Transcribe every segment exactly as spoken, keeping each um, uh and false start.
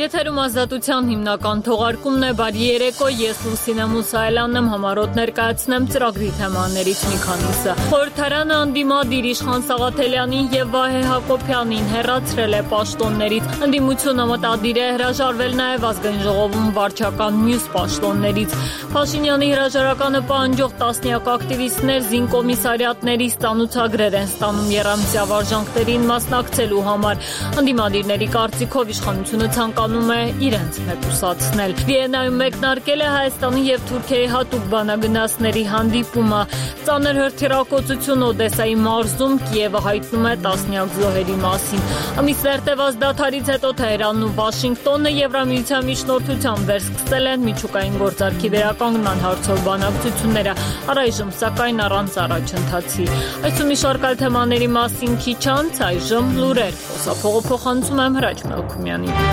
Եթերում ազատության հիմնական թողարկումն է, բարի երեկո, ես Լուսինե Մուսայելյանն եմ, համառոտ ներկայացնեմ ծրագրի թեմաներից մի քանիսը։ Խորհրդարանը անդիմադիր Իշխան Սաղաթելյանին եւ Վահե Հակոբյանին հեռացրել է պաշտոններից։ Ընդդիմությունը մտադիր է հրաժարվել նաեւ ազգային ժողովում վարչական մյուս պաշտոններից։ Փաշինյանի հրաժարականը պահանջող տասնյակ ակտիվիստներ զինկոմիսարիատների ստանուցագրեր են ստանում եռամսյա վարժանքներին մասնակցելու համար։ Ընդդիմադիրների կարծիքով իշխանությունը ցանկանում է իրենց մեկուսացնել։ Վիեննայում մեկնարկել է Հայաստանի եւ Թուրքիայի հատուկ բանագնացների հանդիպումը։ Ծանր հրթիռակոծություն Օդեսայի մարզում Կիևը հայտնում է տասնյակ զոհերի մասին։ Ամիս վերտեված դադարից հետո Թեհրանն ու Վաշինգտոնը Եվրամիության միջնորդությամբ վերսկսել են միջուկային գործարքի վերականգնման հարցով բանակցությունները, առայժմ սակայն առանց առաջընթացի։ Այսօր մի շարք այլ թեմաների մասին քիչ անց, այժմ լուրեր։ Խոսափողը փոխանցում եմ Հրաչ Մելքումյանին։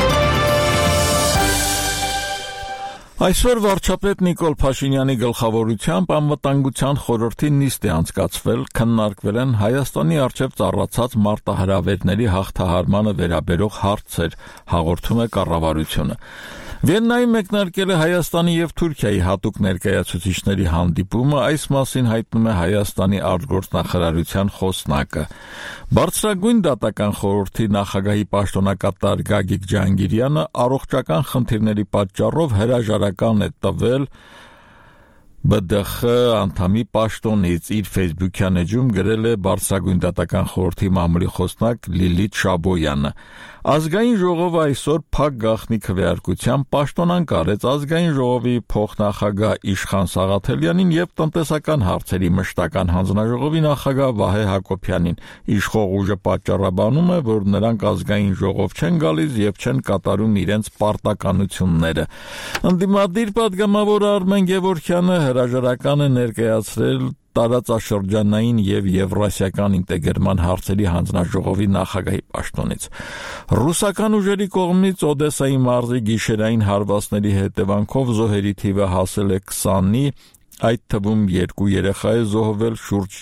Այսօր վարչապետ Նիկոլ Փաշինյանի գլխավորությամբ անվտանգության խորհրդի նիստ է անցկացվել, քննարկվել են Հայաստանի առջև ծառացած մարտահրավերների հաղթահարմանը վերաբերող հարցեր, հաղորդում է կառավարությունը։ Վիեննայում մեկնարկել է Հայաստանի եւ Թուրքիայի հատուկ ներկայացուցիչների հանդիպումը, այս մասին հայտնում է Հայաստանի արտգործնախարարության խոսնակը։ Բարձրագույն դատական խորհրդի նախագահի պաշտոնակատար Գագիկ Ջահանգիրյանը առողջական խնդիրների պատճառով հրաժարական է տվել B D X անդամի պաշտոնից, իր Facebook-յան էջում գրել է Բարձրագույն դատական խորհրդի մամուլի խոսնակ Լիլիթ Շաբոյանը։ Ազգային ժողովը այսօր փակ գաղտնի քվեարկությամբ պաշտոնանկ արեց ազգային ժողովի փոխնախագահ Իշխան Սաղաթելյանին եւ տնտեսական հարցերի մշտական հանձնաժողովի նախագահ Վահե Հակոբյանին։ Իշխող ուժը պատճառաբանում է, որ նրանք ազգային ժողով չեն գալիս եւ չեն կատարում իրենց պարտականությունները։ Ընդդիմադիր պատգամավոր Արմեն Գևորգյանը հրաժարական է ներկայացրել տարածաշրջանային եւ եվրասիական ինտեգրման հարցերի հանձնաժողովի նախագահի պաշտոնից։ Ռուսական ուժերի կողմից Օդեսայի մարզի գիշերային հարվածների հետևանքով զոհերի թիվը հասել է քսանի, այդ թվում երկու երեխա է զոհվել, շուրջ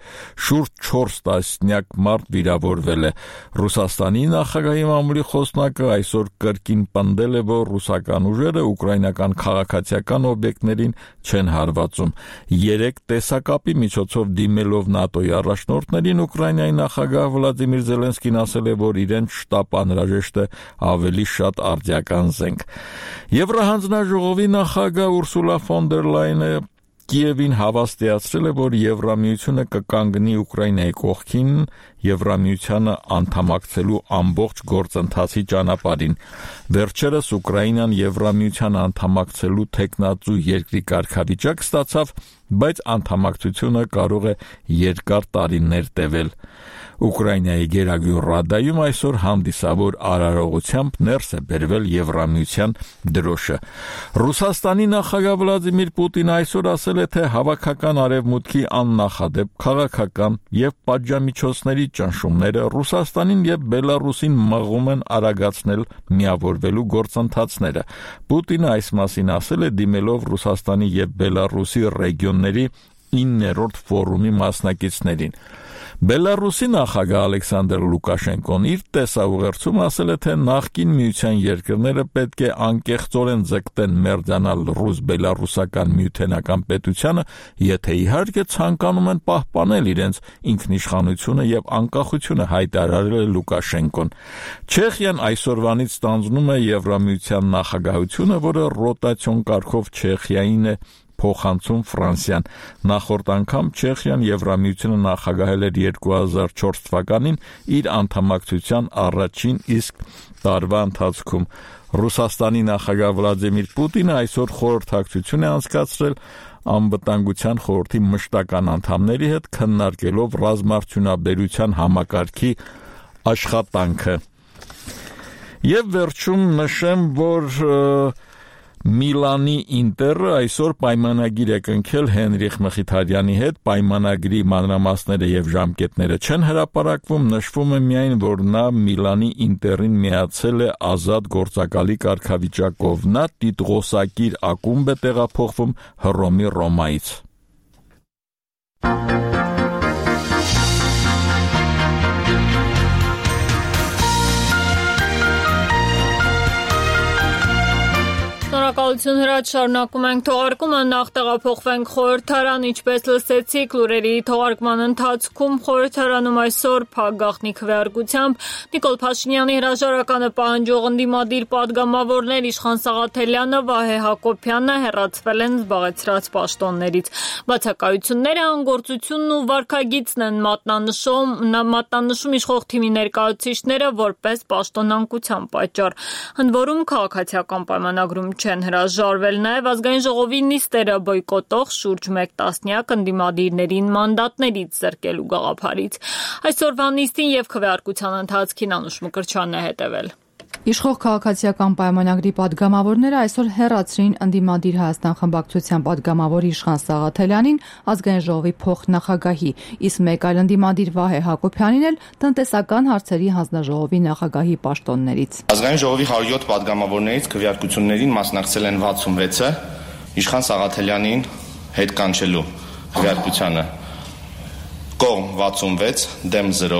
շուրջ չորս տասնյակ մարդ վիրավորվել է։ Ռուսաստանի նախագահի մամուլի խոսնակը այսօր կրկին պնդել է, որ ռուսական ուժերը ուկրաինական քաղաքացիական օբյեկտներին չեն հարվածում։ Երեք տեսակապի միջոցով դիմելով ՆԱՏՕ-ի առաջնորդներին Ուկրաինայի նախագահ Վլադիմիր Զելենսկին ասել է, որ իրենց շտապ անհրաժեշտ է ավելի շատ արդիական զենք։ Եվրահանձնաժողովի նախագահ Ուրսուլա ֆոն դեր Լայենը Կիևին հավաստիացրել է, որ Եվրամիությունը կկանգնի Ուկրաինայի կողքին Եվրամիությանը անդամակցելու ամբողջ գործընթացի ճանապարհին։ Վերջերս Ուկրաինան Եվրամիության անդամակցելու թեկնածու երկրի կարգավիճակ ստացավ, բայց անդամակցությունը կարող է երկար տարիներ տևել։ Ուկրաինայի Գերագույն Ռադայում այսօր հանդիսավոր արարողությամբ ներս է բերվել Եվրամիության դրոշը։ Ռուսաստանի նախագահ Վլադիմիր Պուտինը այսօր ասել է, թե հավաքական արևմուտքի աննախադեպ քաղաքական եւ պատժամիջոցների ճնշումները Ռուսաստանին եւ Բելարուսին մղում են արագացնել միավորվելու գործընթացները։ Պուտինը այս մասին ասել է դիմելով Ռուսաստանի եւ Բելարուսի ռեգիոնների իններորդ ֆորումի մասնակիցներին։ Բելարուսի նախագահ Ալեքսանդր Լուկաշենկոն իր տեսաուղերձում ասել է, թե նախկին միության երկրները պետք է անկեղծորեն ձգտեն մերձանալ ռուս-բելարուսական միութենական պետությանը, եթե իհարկե ցանկանում են պահպանել իրենց ինքնիշխանությունը եւ անկախությունը, հայտարարել է Լուկաշենկոն։ Չեխիան այսօրվանից ստանձնում է Եվրամիության նախագահությունը, որը ռոտացիոն կարգով Չեխիային է փոխանցում Ֆրանսիան։ Նախորդ անգամ Չեխիան Եվրամիությունը նախագահել էր երկու հազար չորս թվականին իր անդամակցության առաջին իսկ տարվա ընթացքում։ Ռուսաստանի նախագահ Վլադիմիր Պուտինը այսօր խորհրդակցություն է անցկացրել անվտանգության խորհրդի մշտական անդամների հետ, քննարկելով ռազմարդյունաբերության համակարգի աշխատանքը։ Եվ վերջում նշեմ, որ Միլանի Ինտերը այսօր պայմանագիր է կնքել Հենրիխ Մխիթարյանի հետ, պայմանագրի մանրամասները եւ ժամկետները չեն հրապարակվում, նշվում է միայն, որ նա Միլանի Ինտերին միացել է ազատ գործակալի կարգավիճակով։ Նա տիտղոսակիր ակումբ է տեղափոխվում Հռոմի Ռոմայից։ Շնորհակալություն Հրաչ, շարունակում ենք թողարկումը, նախ տեղափոխվենք խորհրդարան, ինչպես լսեցիք լուրերի թողարկման ընթացքում խորհրդարանում այսօր փակ գաղտնի քվեարկությամբ Նիկոլ Փաշինյանի հրաժարականը պահանջող ընդդիմադիր պատգամավորներ Իշխան Սաղաթելյանը, Վահե Հակոբյանը հեռացվել են զբաղեցրած պաշտոններից։ Բացակայությունները անգործությունն ու վարքագիծն են մատնանշում, մատնանշում իշխող թիմի ներկայացուցիչները որպես պաշտոնանկության պատճառ։ Ընդ որում քաղաքացիական պայմանագրում չեն հրաժարվել, նաև ազգային ժողովի նիստերը բոյկոտող շուրջ մեկ տասնյակ ընդդիմադիրներին մանդատներից զրկելու գաղափարից։ Այսօրվա նիստին եւ քվեարկության ընթացքին Անուշ Մկրտչյանն է հետևել։ Իշխող քաղաքացիական պայմանագրի պատգամավորները այսօր հեռացրին ընդդիմադիր Հայաստան խմբակցության պատգամավոր Իշխան Սաղաթելյանին, ազգային ժողովի փոխնախագահի, իսկ մեկ այլ ընդդիմադիր Վահե Հակոբյանին էլ տնտեսական հարցերի հանձնաժողովի նախագահի պաշտոններից։ Ազգային ժողովի հարյուր յոթ պատգամավորներից քվեարկություններին մասնակցել են վաթսունվեցը, Իշխան Սաղաթելյանին հետ կանչելու քվեարկությանը կողմ վաթսունվեց, դեմ զրո,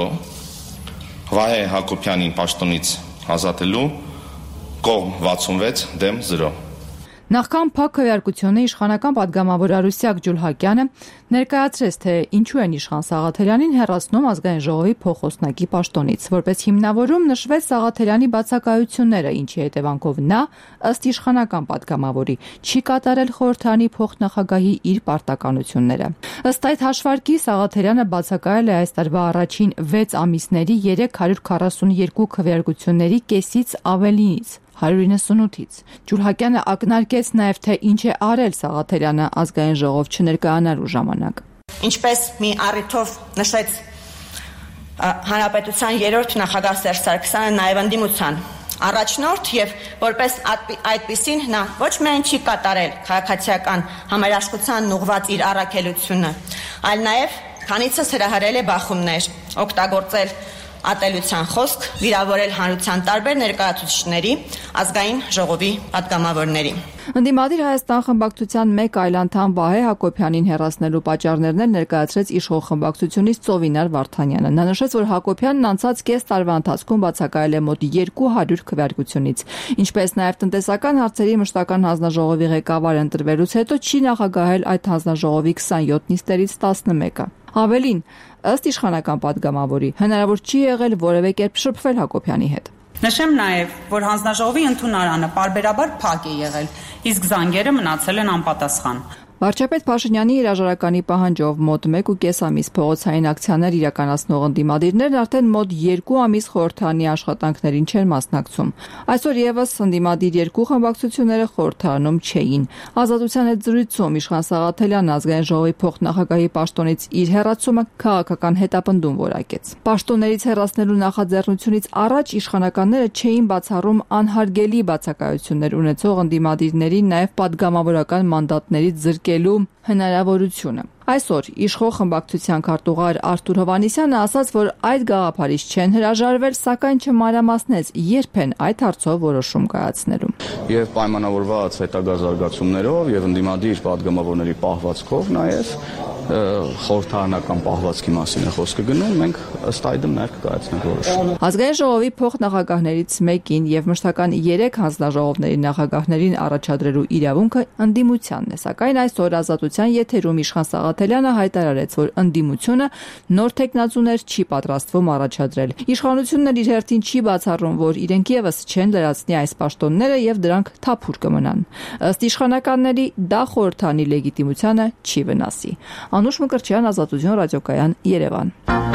Վահե Հակոբյանին պաշտոնից ազատելու կողմ վաթսունվեց, դեմ զրո։ Նախքան փակ քվեարկությունը իշխանական պատգամավոր Արուսյակ Ջուլհակյանը ներկայացրեց, թե ինչու են Իշխան Սաղաթելյանին հեռացնում ազգային ժողովի փոխոսնակի պաշտոնից, որպես հիմնավորում նշվեց Սաղաթելյանի բացակայությունները, ինչի հետևանքով նա, ըստ իշխանական պատգամավորի, չի կատարել խորհրդարանի փոխնախագահի իր պարտականությունները։ Ըստ այդ հաշվարկի Սաղաթելյանը բացակայել է այս տարվա առաջին վեց ամիսների երեք հարյուր քառասունուերկու քվեարկությունների կեսից ավելիից։ հարյուր իննսունութից։ Ջուլհակյանը ակնարկեց նաև, թե ինչ է արել Սաղաթելյանը ազգային ժողով չներկայանալու ժամանակ։ Ինչպես մի առիթով նշեց Հանրապետության երրորդ նախագահ Սերժ Սարգսյանը, նաև ընդդիմության առաջնորդ եւ որպես այդպիսին նա ոչ միայն չի կատարել քաղաքացիական համերաշխությանն ուղղված իր առաքելությունը, այլ նաև քանիցս հրահրել է բախումներ, օգտագործել ատելության խոսք, վիրավորել հանրության տարբեր ներկայացուցիչների, ազգային ժողովի պատգամավորների։ Ընդդիմադիր Հայաստան խմբակցության մեկ այլ անդամ Վահե Հակոբյանին հեռացնելու պատճառներն էլ ներկայացրեց իշխող խմբակցությունից Ծովինար Վարդանյանը։ Նա նշեց, որ Հակոբյանն անցած կես տարվա ընթացքում բացակայել է մոտ երկու հարյուր քվեարկությունից, ինչպես նաև տնտեսական հարցերի մշտական հանձնաժողովի ղեկավար ընտրվելուց հետո չի նախագահել այդ հանձնաժողովի քսանյոթ նիստերից տասնմեկը։ Ավելին, ըստ իշխանական պատգամավորի, հնարավոր չի եղել որևէ կերպ շփվել Հակոբյանի հետ։ Նշեմ նաև, որ հանձնաժողովի ընդունարանը պարբերաբար փակ է եղել, իսկ զանգերը մնացել են անպատասխան։ Վարչապետ Փաշինյանի հրաժարականի պահանջով մոտ մեկ ու կես ամիս փողոցային ակցիաներ իրականացնող ընդդիմադիրներն արդեն մոտ երկու ամիս խորհրդարանի աշխատանքներին չեն մասնակցում։ Այսօր եւս ընդդիմադիր երկու խմբակցությունները խորհրդարանում չէին։ Ազատության հետ զրույցում Իշխան Սաղաթելյանն ազգային ժողովի փոխնախագահի պաշտոնից իր հեռացումը քաղաքական հետապնդում որակեց։ Պաշտոններից հեռացնելու նախաձեռնությունից առաջ իշխանականները չէին բացառում անհարգելի բացակայություններ ունեցող ընդդիմադիրների նաև պատգամավորական մանդատներից զրկելու հնարավորությունը։ Այսօր իշխող խմբակցության քարտուղար Արթուր Հովհաննիսյանը ասաց, որ այդ գաղափարից չեն հրաժարվել, սակայն չմանրամասնեց երբ են այդ հարցով որոշում կայացնելու։ Եվ պայմանավորված հետագա զարգացումներով եւ ընդդիմադիր պատգամավորների պահվածքով նաեւ խորհրդարանական պահվածքի մասին է խոսքը գնում, մենք ըստ այդմ նաև կկայացնենք որոշում։ Ազգային ժողովի փոխնախագահներից մեկին եւ մշտական երեք հանձնաժողովների նախագահներին առաջադրելու իրավունքը ընդդիմությանն է, սակայն այսօր Ազատության եթերում Իշխան Սաղաթելյանը հայտարարեց, որ ընդդիմությունը նոր տեխնացուներ չի պատրաստվում առաջադրել։ Իշխանությունն էլ իր հերթին չի բացառում, որ իրենք եւս չեն լրացնի այս պաշտոնները եւ դրանք թափուր կմնան։ Ըստ իշխանականների դա խորհրդարանի լեգիտիմությանը չի վնասի։ Անուշ Մկրտչյան, Ազատություն ռադիոկայան, Երևան։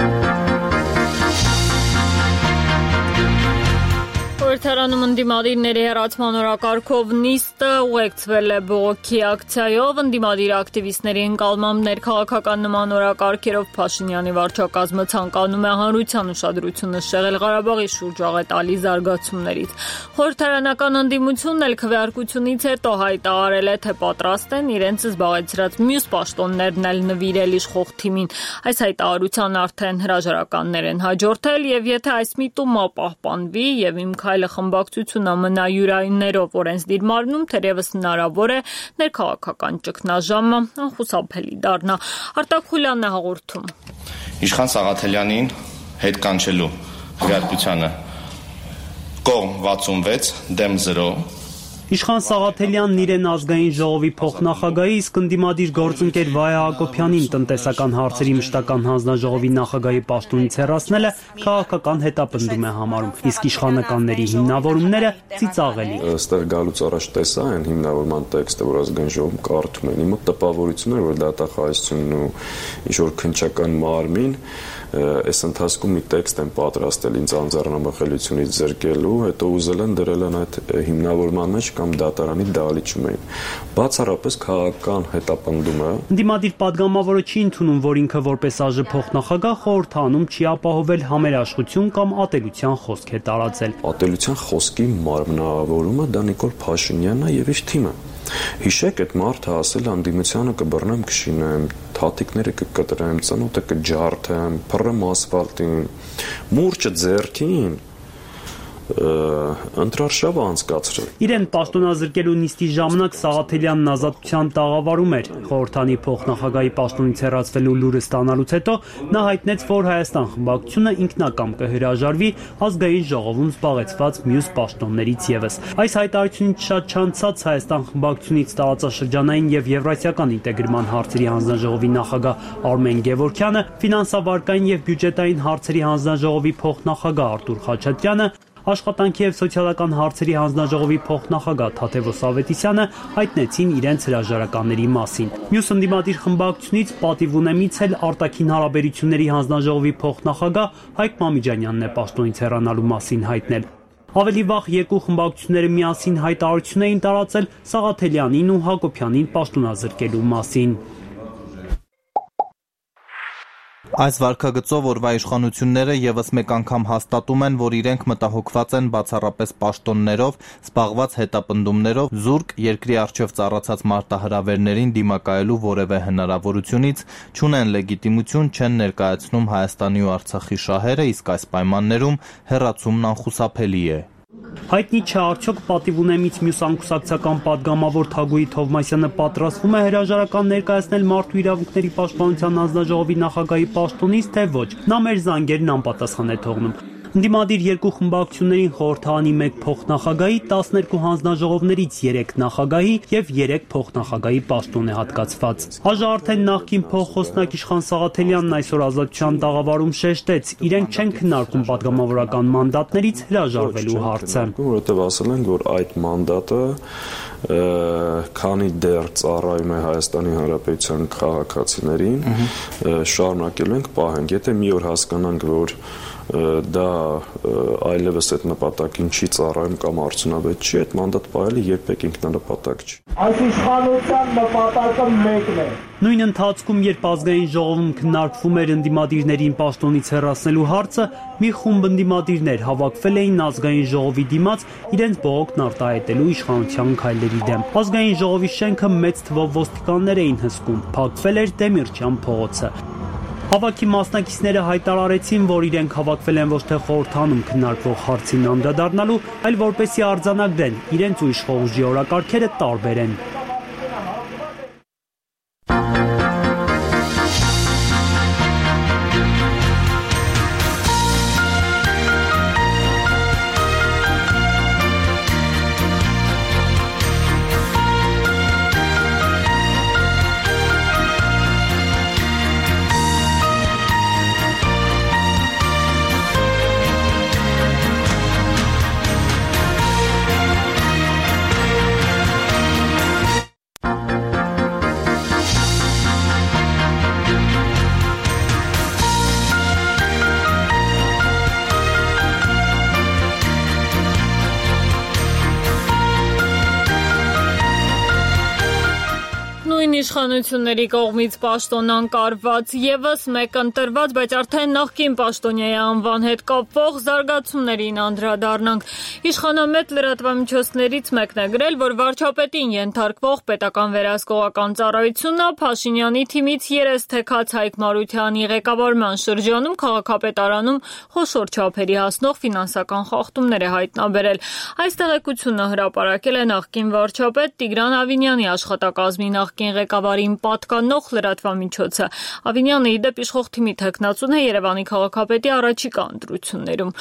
Խորհրդարանում ընդդիմադիրների հեռացման օրակարգով նիստը ուղեկցվել է բողոքի ակցիայով, ընդդիմադիր ակտիվիստների ընկալմամբ ներքաղաքական նման օրակարգերով Փաշինյանի վարչակազմը ցանկանում է հանրության ուշադրությունը շեղել Ղարաբաղի շուրջ աղետալի զարգացումներից։ Խորհրդարանական ընդդիմությունն էլ քվեարկությունից հետո հայտարարել է, թե պատրաստ են իրենց զբաղեցրած մյուս պաշտոններն էլ նվիրել իշխող թիմին։ Այս հայտարարության արդեն հրաժարականներ են հաջորդել, եւ եթե այս միտումը պահպանվի եւ իմ քայլը խմբակցությունը մնա յուրայիններով օրենսդիր մարմնում, թերևս հնարավոր է ներքաղաքական ճգնաժամը անխուսափելի դառնա։ Արտակ Խուլյանն է հաղորդում։ Իշխան Սաղաթելյանին հետ կանչելու քվեարկությանը կողմ վաթսունվեց, դեմ զրո, Իշխան Սաղաթելյանն իրեն ազգային ժողովի փոխնախագահի, իսկ ընդդիմադիր գործընկեր Վահե Հակոբյանին տնտեսական հարցերի մշտական հանձնաժողովի նախագահի պաշտոնից հեռացնելը քաղաքական հետապնդում է համարում, իսկ իշխանականների հիմնավորումները ծիծաղելի։ Այստեղ գալուց առաջ տեսա այն հիմնավորման տեքստը, որ ազգային ժողովում կարդում են, իմ մոտ տպավորություն էր, որ դատախազությունն ու ինչ-որ քննչական մարմին այս ընթացքում մի տեքստ են պատրաստել ինձ անձեռնամխելիությունից զրկելու, հետո ուզել են դրել են այդ հիմնավորման մեջ կամ դատարանի դահլիճում էին։ Բացառապես քաղաքական հետապնդումը։ Ընդդիմադիր падգամավորը չի ընդունում, որ ինքը որպես ԱԺ փոխնախագահ խորհրդանում չի ապահովել համերաշխություն կամ ատելության խոսք է տարածել։ Ատելության խոսքի մարմնավորումը դա Նիկոլ Փաշինյանն է եւ իր թիմը։ Հիշեք, այդ մարդը ասել անդիմությանը կբռնեմ, կշինեմ, թաթիկները կկտրեմ, ծնոտը կջարդեմ, փռեմ ասֆալտին, մուրճը ձեռքին, ընտրարշավ անցկացրել։ Իրեն պաշտոնազրկելու նիստի ժամանակ Սաղաթելյանն ազատության տաղավարում էր։ Խորհրդանի փոխնախագահի պաշտոնից հեռացվելու լուրը ստանալուց հետո նա հայտնեց, որ Հայաստան խմբակցությունը ինքնակամ կհրաժարվի ազգային ժողովում զբաղեցված մյուս պաշտոններից ևս։ Այս հայտարարությունից շատ չանցած Հայաստան խմբակցությունից տարածաշրջանային եւ եվրասիական ինտեգրման հարցերի հանձնաժողովի նախագահ Արմեն Գևորգյանը, ֆինանսավարկային եւ բյուջետային հարցերի հանձնաժողովի փոխնախագահ Արտուր Խաչատրյանը, Աշխատանքի եւ սոցիալական հարցերի հանձնաժողովի փոխնախագահ Թաթևոս Ավետիսյանը հայտնեցին իրենց հրաժարականների մասին։ Մյուս ընդդիմադիր խմբակցությունից պատիվ ունեմիցել արտաքին հարաբերությունների հանձնաժողովի փոխնախագահ Հայկ Մամիջանյանն է պաշտոնից հեռանալու մասին հայտնել։ Ավելի վաղ երկու խմբակցությունները միասին հայտարարություն էին տարածել Սաղաթելյանին ու Հակոբյանին պաշտոնազրկելու մասին։ Այս վարքագծով օրվա իշխանությունները ևս մեկ անգամ հաստատում են, որ իրենք մտահոգված են բացառապես պաշտոններով, զբաղված հետապնդումներով, զուրկ երկրի առջև ծառացած մարտահրավերներին դիմակայելու որևէ հնարավորությունից, չունեն լեգիտիմություն, չեն ներկայացնում Հայաստանի ու Արցախի շահերը, իսկ այս պայմաններում հեռացումն անխուսափելի է։ Հայտնի չէ արդյոք պատիվ ունեմից մյուս անկուսակցական падգամավոր Թագուհի Թովմասյանը պատրաստվում է հրաժարական ներկայացնել Մարդու իրավունքների պաշտպանության հանձնաժողովի նախագահի պաշտոնից, թե ոչ։ Նա մեր զանգերն անպատասխան է թողնում։ Ընդդիմադիր երկու խմբակցություններին խորհրդարանի մեկ փոխնախագահի, տասներկու հանձնաժողովներից երեք նախագահի եւ երեք փոխնախագահի պաշտոն է հատկացված։ ԱԺ արդեն նախկին փոխխոսնակ Իշխան Սաղաթելյանն այսօր ազատության տաղավարում շեշտեց, իրենք չեն քննարկում падգամավորական մանդատներից հրաժարվելու հարցը։ Որովհետեւ ասել են, որ այդ մանդատը քանի դեռ ծառայում է Հայաստանի Հանրապետության քաղաքացիներին, շարունակելու ենք պահենք։ Եթե մի օր հասկանանք, որ դա այլևս այդ նպատակին չի ծառայում կամ արդյունավետ չի, այդ մանդատ պահելը երբեք ինքնանպատակ չի։ Այս իշխանության նպատակը մեկն է։ Նույն ընթացքում, երբ ազգային ժողովում քննարկվում էր ընդդիմադիրներին պաշտոնից հեռացնելու հարցը, մի խումբ ընդդիմադիրներ հավաքվել էին ազգային ժողովի դիմաց իրենց բողոքն արտահայտելու իշխանության քայլերի դեմ։ Ազգային ժողովի շենքը մեծ թվով ոստիկաններ էին հսկում, փակվել էր Դեմիրճյան փողոցը։ Հավաքի մասնակիցները հայտարարեցին, որ իրենք հավաքվել են ոչ թե խորհրդանում քննարկվող հարցին անդրադառնալու, այլ որպեսզի արձանագրեն իրենց ու իշխող ուժի օրակարգերը տարբեր են։ Իշխանությունների կողմից պաշտոնանկարված եւս մեկ ընտրված, բայց արդեն նախկին պաշտոնյայի անվան հետ կապվող զարգացումներին անդրադառնանք։ Իշխանամետ լրատվամիջոցներից մեկն է գրել, որ վարչապետին ենթարկվող պետական վերահսկողական ծառայությունը Փաշինյանի թիմից երես թեքած Հայկ Մարությանի ղեկավարման շրջանում քաղաքապետարանում խոշոր չափերի հասնող ֆինանսական խախտումներ է հայտնաբերել։ Այս տեղեկությունը հրապարակել է նախկին վարչապետ Տիգրան Ավինյանի աշխատակազմի նախկին ղեկավարին պատկանող լրատվամիջոցը։ Ավինյանը ի դեպ իշխող թիմի թեկնածուն է Երևանի քաղաքապետի առաջիկա ընտրություններում։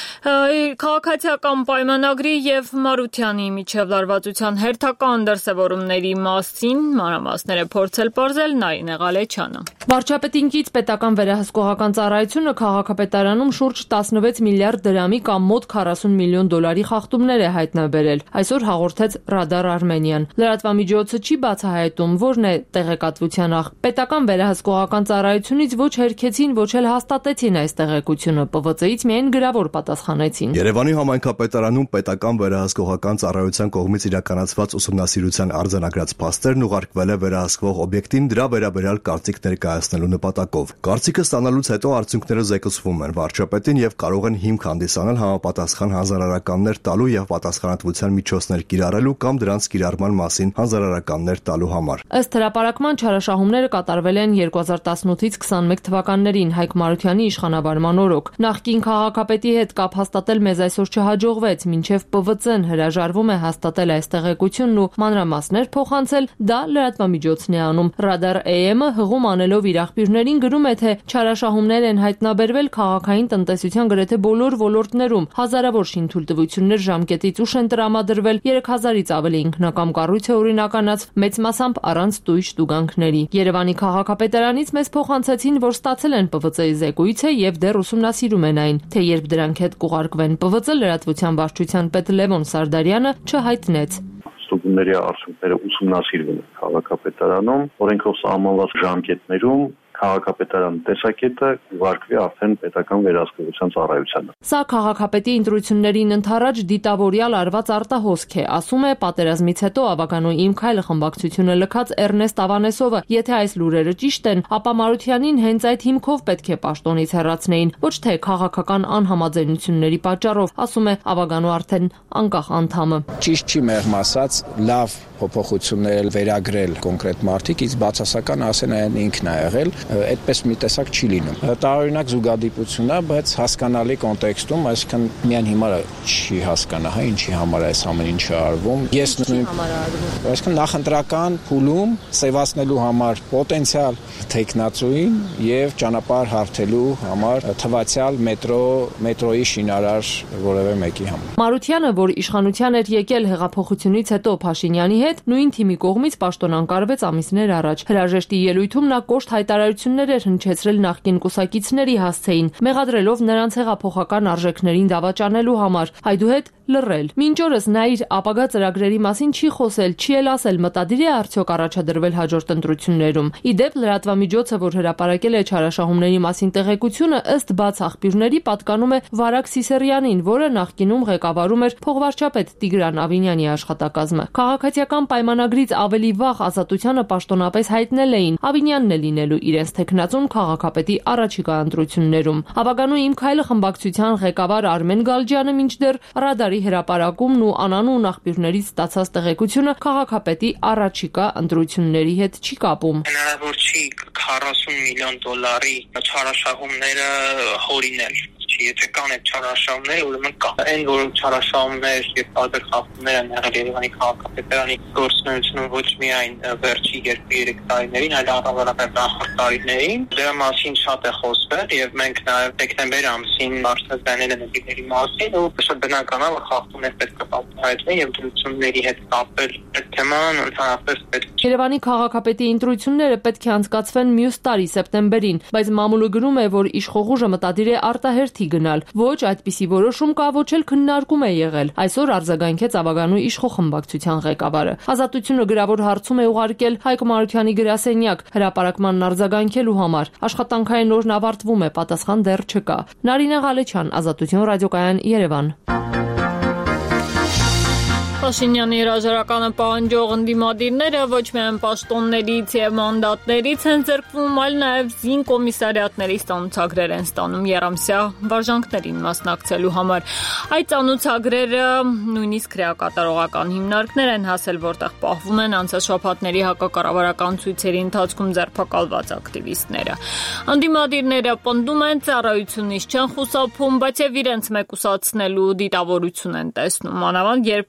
Քաղաքացիական պայմանագրի եւ Մարությանի միջև լարվածության հերթական դրսեւորումների մասին մանրամասները փորձել պարզել Նարինե Ղալեչյանը։ Վարչապետին կից պետական վերահսկողական ծառայությունը քաղաքապետարանում շուրջ տասնվեց միլիարդ դրամի կամ մոտ քառասուն միլիոն դոլարի խախտումներ է հայտնաբերել, այսօր հաղորդեց Ռադար Արմենիան։ Լրատվամիջոցը չի բացահայտում, որն է տեղեկատվության աղ։ Պետական վերահսկողական ծառայությունից ոչ հերքեցին, ոչ էլ հաստատեցին այս տեղեկությունը, Պ V C-ից միայն գրավոր պատասխանեցին։ Երևանի համայնքապետարանում պետական վերահսկողական ծառայության կողմից իրականացված ուսումնասիրության արձանագրած փաստերն ուղարկվել է վերահսկվող օբյեկտին դրա վերաբերյալ կարծիք ներկայացնելու նպատակով։ Կարծիքը ստանալուց հետո արդյունքները զեկուցվում են վարչապետին եւ կարող են հիմք հանդիսանալ համապատասխան հանձնարարականներ տալու եւ պատասխանատվության միջոցներ կիրառելու կամ դրանց կիրառման մասին հանձնարարականներ տալու համար։ Ըստ հրապարակման չարաշահումները կատարվել են երկու հազար տասնութից քսանմեկ թվականներին Հայկ Մարությանի իշխանավարման օրոք։ Նախկին քաղաքապետի հետ կապ հաստատել մեզ այսօր չհաջողվեց, մինչև Պ V C-ն հրաժարվում է հաստատել այս տեղեկությունն ու մանրամասներ փոխանցել, դա լրատվամիջոցն է անում։ Ռադար A M-ը հղում անելով իր աղբյուրներին գրում է, թե չարաշահումներ են հայտնաբերվել քաղաքային տնտեսության գրեթե բոլոր ոլորտներում, հազարավոր շինթույլտվություններ ժամկետից ուշ են տրամադրվել, երեք հազարից ավելի ինքնակամ կառույց է օրինականացվել, մեծ մասամբ առանց տույժ տուգանքների։ Երևանի քաղաքապետարանից մեզ փոխանցեցին, որ ստացել են Պ V C-ի զեկույցը եւ դեռ ուսումնասիրում են այն, թե երբ դրանք հետ կուղարկվեն Պ V C լրատվության վարչության պետ Լևոն Սարդարյանը չհայտնեց։ Ստուգումների արդյունքները ուսումնասիրվում են քաղաքապետարանում, օրենքով սահմանված ժամկետներում քաղաքապետարան տեսակետը ուղարկվի արդեն պետական վերահսկողության ծառայությանը։ Սա քաղաքապետի ընտրություններին ընդառաջ դիտավորյալ արված արտահոսք է, ասում է պատերազմից հետո ավականու Իմ քայլը խմբակցությունը լքած Էրնեստ Ավանեսովը։ Եթե այս լուրերը ճիշտ են, ապա Մարությանին հենց այդ հիմքով պետք է պաշտոնից հեռացնեին, ոչ թե քաղաքական անհամաձայնությունների պատճառով, ասում է ավականու արդեն անկախ անդամը։ Ճիշտ չի մեղմ ասած, լավ փոփոխություններ վերագրել կոնկրետ մարդիկ, իսկ բացասական ասեն այն ինքն է եղել, այդպես մի տեսակ չի լինում։ Տարօրինակ զուգադիպություն է, բայց հասկանալի կոնտեքստում, այսինքն միայն հիմա չի հասկանա, հա, ինչի համար է այս ամեն ինչը արվում։ Ես նույն այսինքն նախընտրական փուլում սևացնելու համար պոտենցիալ տեխնացուին եւ ճանապարհ հարթելու համար թվացial մետրո մետրոյի շինարար որևէ մեկի համար։ Մարությանը, որ իշխանության էր եկել հեղափոխությունից հետո Փաշինյանի հետ, նույն թիմի կողմից պաշտոնանկարվեց ամիսներ առաջ։ Հրաժեշտի ելույթում նա կոշտ հայտարարություններ էր հնչեցրել նախկին կուսակիցների հասցեին, մեղադրելով նրանց հեղափոխական արժեքներին դավաճանելու համար, այդուհետ լռել։ Մինչ օրս նա իր ապագա ծրագրերի մասին չի խոսել, չի էլ ասել մտադիր է արդյոք առաջադրվել հաջորդ ընտրություններում։ Ի դեպ լրատվամիջոցը, որ հրապարակել է չարաշահումների մասին տեղեկությունը, ըստ բաց աղբյուրների պատկանում է Վարագ Սիսերյանին, որը նախկինում ղեկավարում էր փոխվարչապետ Տիգրան Ավինյանի աշխատակազմը։ Քաղաքացիական պայմանագրից ավելի վաղ Ազատությանը պաշտոնապես հայտնել էին Ավինյանն է լինելու իրենց թեկնածուն քաղաքապետի առաջիկա ընտրություններում։ Ավականու Իմ քայլը խմբակցության ղեկավար Արմեն Գալջյանը մինչդեռ Ռադարի հրապարակումն ու անանուն աղբյուրներից ստացած տեղեկությունը քաղաքապետի առաջիկա ընտրությունների հետ չի կապում։ Հնարավոր չի քառասուն միլիոն դոլարի չարաշահումները հորինել։ Եթե կան այդ չարաշահումները, ուրեմն կա։ Այն, որ չարաշահումներ եւ տարբեր խախտումներ են եղել Երևանի քաղաքապետարանի գործունեությունում ոչ միայն վերջի երկու-երեք տարիներին, այլ առավելապես նախորդ տարիներին, դրա մասին շատ է խոսվել եւ մենք նաեւ դեկտեմբեր ամսին բարձրացնել են դեպքերի մասին ու շատ բնական է, որ խախտումներ պետք է պատահեն եւ դրությունների հետ կապել այդ թեման ընդհանրապես պետք է։ Երևանի քաղաքապետի ընտրությունները պետք է անցկացվեն մյուս տարի սեպտեմբերին, բայց մամուլը գրում է, որ իշխող ուժը մտադիր է արտահերթի գնալ։ Ոչ այդպիսի որոշում կա, ոչ էլ քննարկում է եղել։ Այսօր արձագանքեց ավականու իշխող խմբակցության ղեկավարը։ Ազատությունը գրավոր հարցում է ուղարկել Հայկ Մարությանի գրասենյակ հրապարակման արձագանքելու համար։ Աշխատանքային օրն ավարտվում է, պատասխան դեռ չկա։ Նարինե Ղալեչյան, Ազատություն ռադիոկայան, Երևան։ Փաշինյանի հրաժարականը պահանջող ընդդիմադիրները ոչ միայն պաշտոններից եւ մանդատներից են զրկվում, այլ նաեւ զին կոմիսարիատների ստանուցագրեր են ստանում երամսյա վարժանքներին մասնակցելու համար։ Այդ ստանուցագրերը նույնիսկ քրեակատարողական հիմնարկներ են հասել, որտեղ պահվում են անցած շաբաթների հակակառավարական ցույցերի ընթացքում ձերբակալված ակտիվիստները։ Ընդդիմադիրները պնդում են ծառայությունից չեն խուսափում, բայց եւ իրենց մեկուսացնելու դիտավորություն են տեսնում, մանավանդ երբ այդ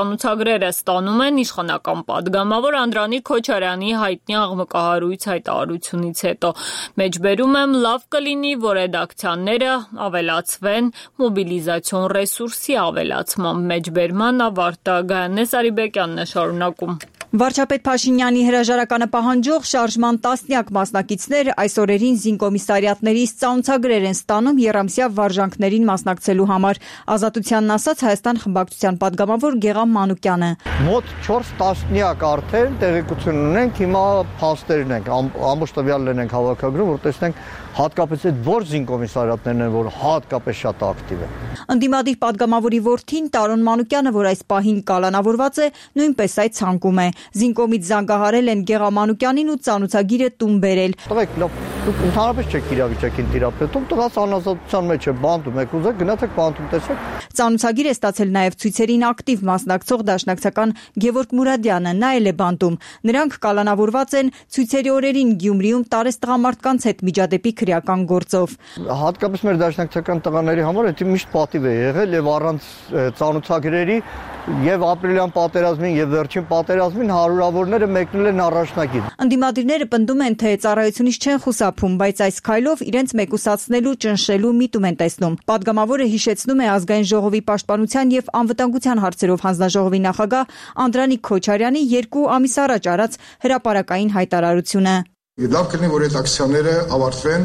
ծանոթագրերը ստանում են իշխանական պատգամավոր Անդրանիկ Քոչարյանի հայտնի աղմկահարույց հայտարարությունից հետո։ Մեջբերում եմ լավ կլինի, որ ռեդակցիաները ավելացվեն մոբիլիզացիոն ռեսուրսի ավելացմամբ մեջբերման ավարտը Գայանե Սարիբեկյանն է շարունակում։ Վարչապետ Փաշինյանի հրաժարականը պահանջող շարժման տասնյակ մասնակիցներ այս օրերին զինկոմիսարիատներից ծանոթագրեր են ստանում եռամսյա վարժանքներին մասնակցելու համար։ Ազատությանն ասաց Հայաստան խմբակցության падգամավոր Գեղամ Մանուկյանը։ Մոտ չորս տասնյակ արդեն տեղեկություն ունենք, հիմա փաստերն ենք, ամբողջ տվյալներն ենք հավաքագրում, որ տեսնենք հատկապես այդ որ զինկոմիսարիատներն են, որ հատկապես շատ ակտիվ են։ Ընդդիմադիր падգամավորի որդին Տարոն Մանուկյանը, որ այս պահին կալանավորված է, նույնպես այդ ցանկում է։ Զինկոմից զանգահարել են Գեղամ Մանուկյանին ու ծանոթագիրը տուն բերել։ Տղեկ, լավ, դուք ընդհանրապես չեք իրավիճակին տիրապետում, տղաս անազատության մեջ է, բանտում եք, ուզեք գնացեք բանտում տեսեք։ Ծանոթագիր է ստացել նաև ցույցերին ակտիվ մասնակցող դաշնակցական Գևորգ Մուրադյանը, նա էլ է բանտում։ Նրանք կալանավորված են ցույցերի օրերին Գյումրիում տարեց տղամարդկանց հետ միջադեպի քրեական գործով։ Հատկապես մեր դաշնակցական տղաների համար դա միշտ պատիվ է եղել եւ առանց ծանոթագրերի եւ ապրիլյան պատերազմին եւ վերջին պատերազմին հարյուրավորները մեկնել են առաջնակին։ Ընդդիմադիրները պնդում են, թե ծառայությունից չեն խուսափում, բայց այս քայլով իրենց մեկուսացնելու, ճնշելու միտում են տեսնում։ Պատգամավորը հիշեցնում է ազգային ժողովի պաշտպանության եւ անվտանգության հարցերով հանձնաժողովի նախագահ Անդրանիկ Քոչարյանի երկու ամիս առաջ արած հրապարակային հայտարարությունը։ Լավ կլինի, որ այդ ակցիաները ավարտվեն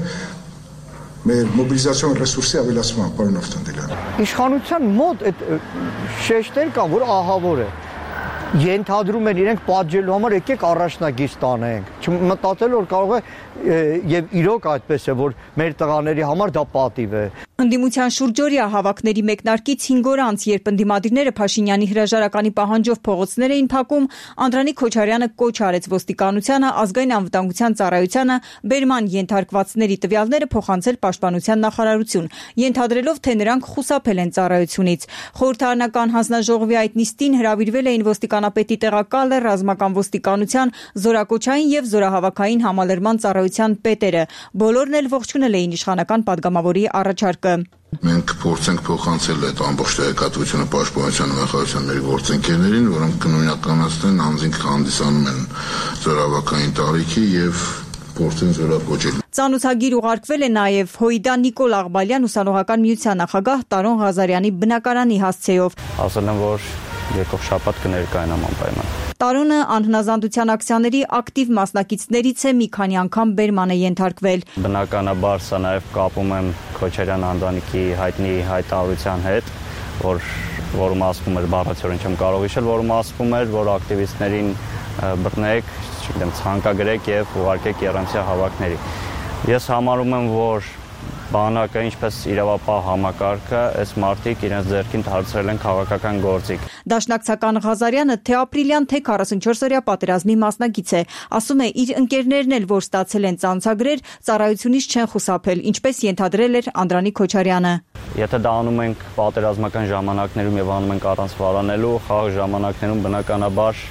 մեր մոբիլիզացիոն ռեսուրսի ավելացման, պարոն Ավտանդելյան։ Իշխանության մոտ այդ շեշտեր կան, որ ահավոր է։ Ենթադրում են իրենք պատժելու համար եկեք առաջնագիր ստանենք։ Չմտածել որ կարող է եւ իրոք այդպես է, որ մեր տղաների համար դա պատիվ է։ Ընդդիմության շուրջօրյա հավաքների մեկնարկից հինգ օր անց, երբ ընդդիմադիրները Փաշինյանի հրաժարականի պահանջով փողոցներ էին փակում, Անդրանիկ Քոչարյանը կոչ արեց ոստիկանությանը, ազգային անվտանգության ծառայությանը բերման ենթարկվածների տվյալները փոխանցել պաշտպանության նախարարություն, ենթադրելով, թե նրանք խուսափել են ծառայությունից։ Խորհրդարանական հանձնաժողովի այդ նիստին հրավիրվել էին ոստիկանապետի տեղակալը, ռազմական ոստիկանության, զորակոչային եւ զորահավաքային համալրման ծառայության պետերը։ Բոլորն էլ ողջունել էին իշխանական падգամավորի առաջարկը։ Մենք փորձենք փոխանցել այդ ամբողջ տեղեկատվությունը պաշտպանության նախարարության մեր գործընկերներին, որոնք կնույնականացնեն անձինք հանդիսանում են զորավարական տարիքի եւ փորձեն զորակոչել։ Ծանոթագիր ուղարկվել է նաև Հոյդա Նիկոլ Աղբալյան ուսանողական միության նախագահ Տարոն Ղազարյանի բնակարանի հասցեով։ Ասել եմ, որ երկու շաբաթ կներկայանամ անպայման։ Տարոնը անհնազանդության ակցիաների ակտիվ մասնակիցներից է, մի քանի անգամ բերման է ենթարկվել։ Բնականաբար սա նաև կապում եմ Քոչարյան Անդրանիկի հայտնի հայտարարության հետ, որ որում ասվում էր բառացիորեն չեմ կարող հիշել, որում ասվում էր, որ ակտիվիստներին բռնեք, չգիտեմ, ցանկագրեք եւ ուղարկեք եռամսյա հավաքների։ Ես համարում եմ, որ բանակը, ինչպես իրավապահ համակարգը, այս մարդիկ իրենց ձեռքին դարձրել են քաղաքական գործիք։ Դաշնակցական Ղազարյանը թե ապրիլյան, թե քառասունչորս օրյա պատերազմի մասնակից է, ասում է, իր ընկերներն էլ, որ ստացել են ծանոթագրեր, ծառայությունից չեն խուսափել, ինչպես ենթադրել էր Անդրանիկ Քոչարյանը։ Եթե դա անում ենք պատերազմական ժամանակներում եւ անում ենք առանց վարանելու, խաղ ժամանակներում բնականաբար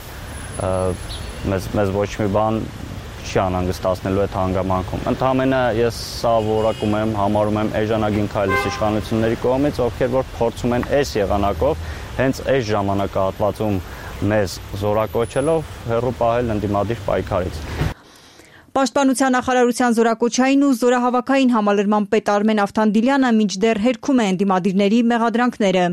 մեզ մեզ ոչ մի բան չի անհանգստացնելու այդ հանգամանքում։ Ընդհանրապես ես սա որակում եմ, համարում եմ էժանագին քայլից իշխանությունների կողմից, ովքեր որ փորձում են այս եղանակով հենց այս ժամանակահատվածում մեզ զորակոչելով հեռու պահել ընդդիմադիր պայքարից։ Պաշտպանության նախարարության զորակոչային ու զորահավաքային համալրման պետ Արմեն Ավթանդիլյանը մինչդեռ հերքում է ընդդիմադիրների մեղադրանքները։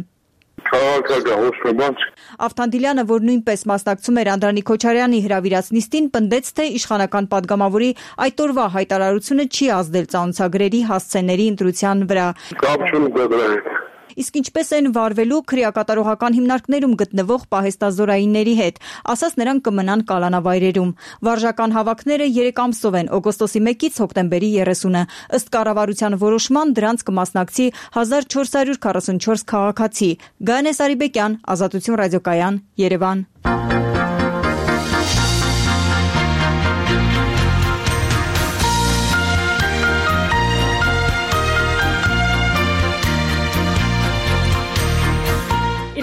Ավթանդիլյանը, որ նույնպես մասնակցում էր Անդրանիկ Քոչարյանի հրավիրած նիստին, պնդեց, թե իշխանական падգամավորի այդ օրվա հայտարարությունը չի ազդել ծանոթագրերի հասցեների ընտրության վրա։ Իսկ ինչպես են վարվելու քրեակատարողական հիմնարկներում գտնվող պահեստազորայինների հետ, ասաց նրանք կմնան կալանավայրերում։ Վարժական հավաքները երեք ամսով են, օգոստոսի մեկից հոկտեմբերի երեսունը։ Ըստ կառավարության որոշման դրանց կմասնակցի հազար չորս հարյուր քառասունչորս քաղաքացի։ Գայանե Սարիբեկյան, Ազատություն ռադիոկայան, Երևան։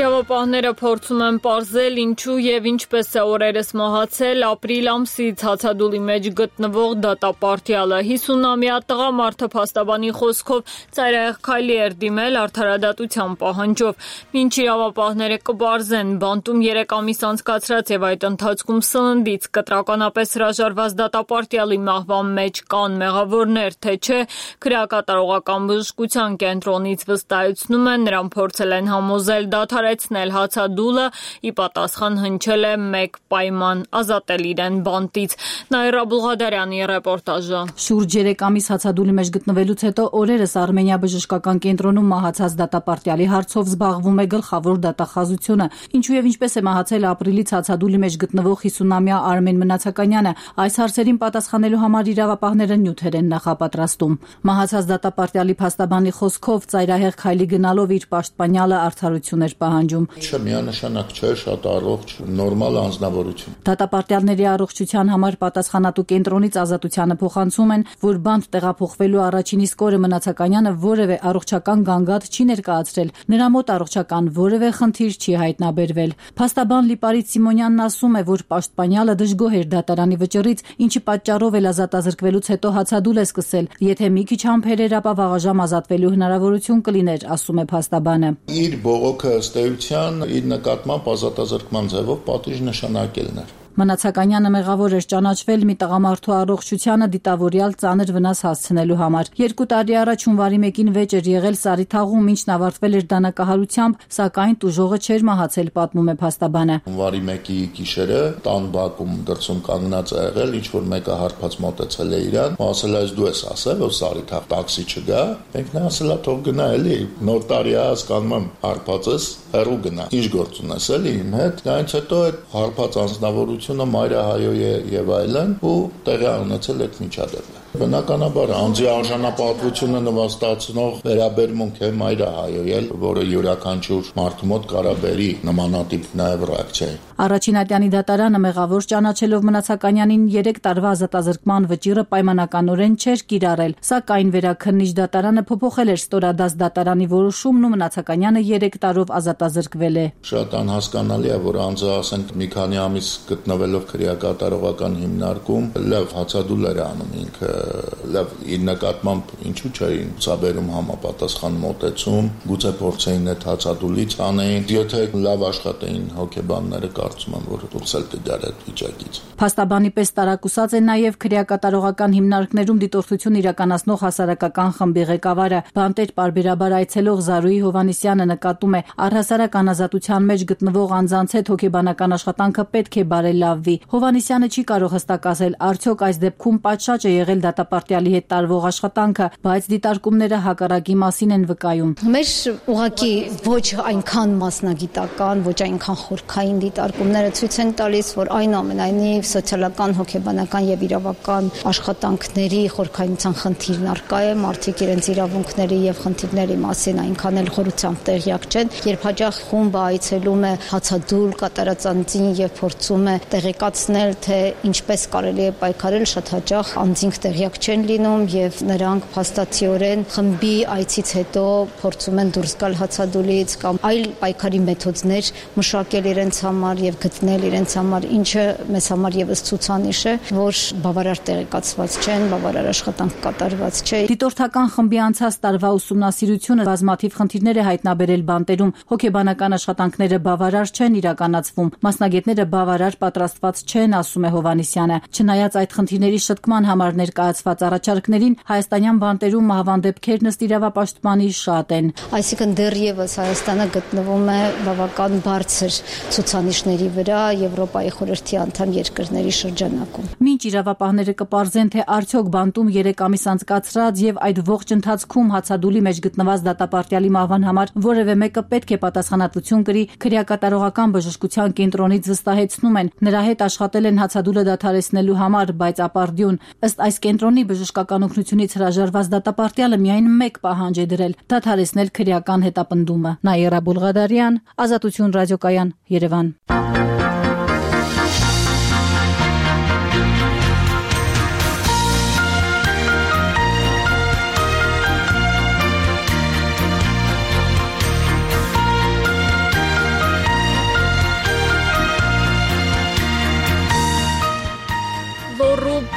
Իրավապահները փորձում են պարզել ինչու եւ ինչպես է օրերս մահացել ապրիլ ամսից հացադուլի մեջ գտնվող դատապարտյալը։ հիսունամյա տղամարդը փաստաբանի խոսքով ծայրահեղ քայլի էր դիմել արդարադատության պահանջով։ Մինչ իրավապահները կբարձեն բանտում երեք ամիս անցկացրած եւ այդ ընթացքում սննդից կտրականապես հրաժարված դատապարտյալի մահվան մեջ կան մեղավորներ, թե չէ, քրեակատարողական բժշկության կենտրոնից վստահեցնում են, նրան փորձել են համոզել դադարեցնել հացադուլը, ի պատասխան հնչել է մեկ պայման՝ ազատել իրեն բանտից։ Նաիրա Բուլղադարյանի ռեպորտաժը։ Շուրջ երեք ամիս հացադուլի մեջ գտնվելուց հետո օրերս Արմենիա բժշկական կենտրոնում մահացած դատապարտյալի հարցով զբաղվում է գլխավոր դատախազությունը։ Ինչու եւ ինչպես է մահացել ապրիլից հացադուլի մեջ գտնվող հիսունամյա Արմեն Մնացականյանը, այս հարցերին պատասխանելու համար իրավապահները նյութեր են նախապատրաստում։ Մահացած դատապարտյալի փաստաբանի խոսքով ծայրահեղ քայլի գնալով իր պաշտպանյալը արդարություն էր պահանջում։ Չէ, միանշանակ չէ, շատ առողջ, նորմալ անձնավորություն։ Դատապարտյալների առողջության համար պատասխանատու կենտրոնից ազատությանը փոխանցում են, որ բանտ տեղափոխվելու առաջին իսկ օրը Մնացականյանը որևէ առողջական գանգատ չի ներկայացրել։ Նրա մոտ առողջական որևէ խնդիր չի հայտնաբերվել։ Փաստաբան Լիպարիտ Սիմոնյանն ասում է, որ պաշտպանյալը դժգոհ էր դատարանի վճռից, ինչի պատճառով էլ ազատազրկվելուց հետո հացադուլ է սկսել։ Եթե մի քիչ համբերեր, ապա վաղաժամ ազատվելու հնարավորություն կլիներ, ասում է փաստաբանը։ Իր բողոքը ըստ էության իր նկատմամբ ազատազրկման ձևով պատիժ նշանակելն էր։ Մնացականյանը մեղավոր էր ճանաչվել մի տղամարդու առողջությանը դիտավորյալ ծանր վնաս հասցնելու համար։ Երկու տարի առաջ հունվարի մեկին վեճ էր եղել Սարիթաղում, ինչն ավարտվել էր դանակահարությամբ, սակայն տուժողը չէր մահացել, պատմում է փաստաբանը։ Հունվարի մեկի գիշերը տան բակում դրսում կանգնած է եղել, ինչ որ մեկը հարբած մոտեցել է իրան, ասել է՝ «Դու ես ասել, որ Սարիթաղ տաքսի չգա»։ Ինքն է ասել՝ «Թող գնա էլի, նոր տարի է, հասկանում եմ, հարբած ես, հեռու գնա։ Ինչ գործ ունես էլի իմ հետ»։ Դրանից հետո այդ հարբած անձնավորությունը մայրը հայո է եւ այլն ու տեղի ունեցել այդ միջադեպը։ Բնականաբար անձի արժանապատվությունը նվաստացնող վերաբերմունք է մայրը հայոյել, որը յուրաքանչյուր մարդու մոտ կարա բերի նմանատիպ նաեւ ռեակցիա։ Առաջին ատյանի դատարանը մեղավոր ճանաչելով Մնացականյանին երեք տարվա ազատազրկման վճիռը պայմանականորեն չէր կիրառել, սակայն վերաքննիչ դատարանը փոփոխել էր ստորադաս դատարանի որոշումն ու Մնացականյանը երեք տարով ազատազրկվել է։ Շատ անհասկանալի է, որ անձը ասենք մի քանի ամիս գտնվելով քրեակատարողական հիմնարկում լավ հացադուլ էր անում ինքը, լավ իր նկատմամբ ինչու չէին ցաբերում համապատասխան մոտեցում, գուցե փորձեին այդ հացադուլից անեին, եթե լավ աշխատեին հոգեբանները կարծում եմ, որ դուրս էլ կգար այդ վիճակից։ Փաստաբանի պես տարակուսած է նաև քրեակատարողական հիմնարկներում դիտորդություն իրականացնող հասարակական խմբի ղեկավարը։ Բանտեր պարբերաբար այցելող Զարուհի Հովանեսյանը նկատում է, առհասարակ անազատության մեջ գտնվող անձանց հետ հոգեբանական աշխատանքը պետք է բարելավվի։ Հովանեսյանը չի կարող հստակ ասել, արդյոք այս դեպքում պատշաճ է եղել դատապարտյալի հետ տարվող աշխատանքը, բայց դիտարկումները հակառակի մասին են վկայում։ Մեր ուղղակի ոչ այնքան մասնագիտական, ոչ այնքան խորքային դիտարկումները ցույց են տալիս, որ այնուամենայնիվ սոցիալական, հոգեբանական եւ իրավական աշխատանքների խորքայնության խնդիրն առկա է, մարդիկ իրենց իրավունքների եւ խնդիրների մասին այնքան էլ խորությամբ տեղյակ չեն, երբ հաջող խումբը այցելում է հացադուլ կատարած անձին եւ փորձում է տեղեկացնել, թե ինչպես կարելի է պայքարել, շատ հաճախ անձինք տեղյակ չեն լինում եւ նրանք փաստացիորեն խմբի այցից հետո փորձում են դուրս գալ հացադուլից կամ այլ պայքարի մեթոդներ մշակել իրենց համար եւ գտնել իրենց համար, ինչը մեզ համար եւս ցուցանիշ է, որ բավարար տեղեկացված չեն, բավարար աշխատանք կատարված չէ։ Դիտորդական խմբի անցած տարվա ուսումնասիրությունը բազմաթիվ խնդիրներ է հայտնաբերել բանտերում, հոգեբանական աշխատանքները բավարար չեն իրականացվում, մասնագետները բավարար պատրաստված չեն, ասում է Հովանեսյանը։ Չնայած այդ խնդիրների շտկման համար ներկայացված առաջարկներին, հայաստանյան բանտերում մահվան դեպքերն ըստ իրավապաշտպանի շատ են։ Այսինքն դեռևս Հայաստանը գտնվում է բավական բարձր ցուցանիշների վրա Եվրոպայի խորհրդի անդամ երկրների շրջանակում։ Մինչ իրավապահները կպարզեն, թե արդյոք բանտում երեք ամիս անցկացրած եւ այդ ողջ ընթացքում հացադուլի մեջ գտնված դատապարտյալի մահվան համար որևէ մեկը պետք է պատասխանատվություն կրի, քրեակատարողական բժշկության կենտրոնից վստահեցնում են, նրա հետ աշխատել են հացադուլը դադարեցնելու համար, բայց ապարդյուն, ըստ այս կենտրոնի բժշկական օգնությունից հրաժարված դատապարտյալը միայն մեկ պահանջ է դրել՝ դադարեցնել քրեական հետապնդումը։ Նաիրա Բուլղադարյան, Ազատություն ռադիոկայան, Երևան։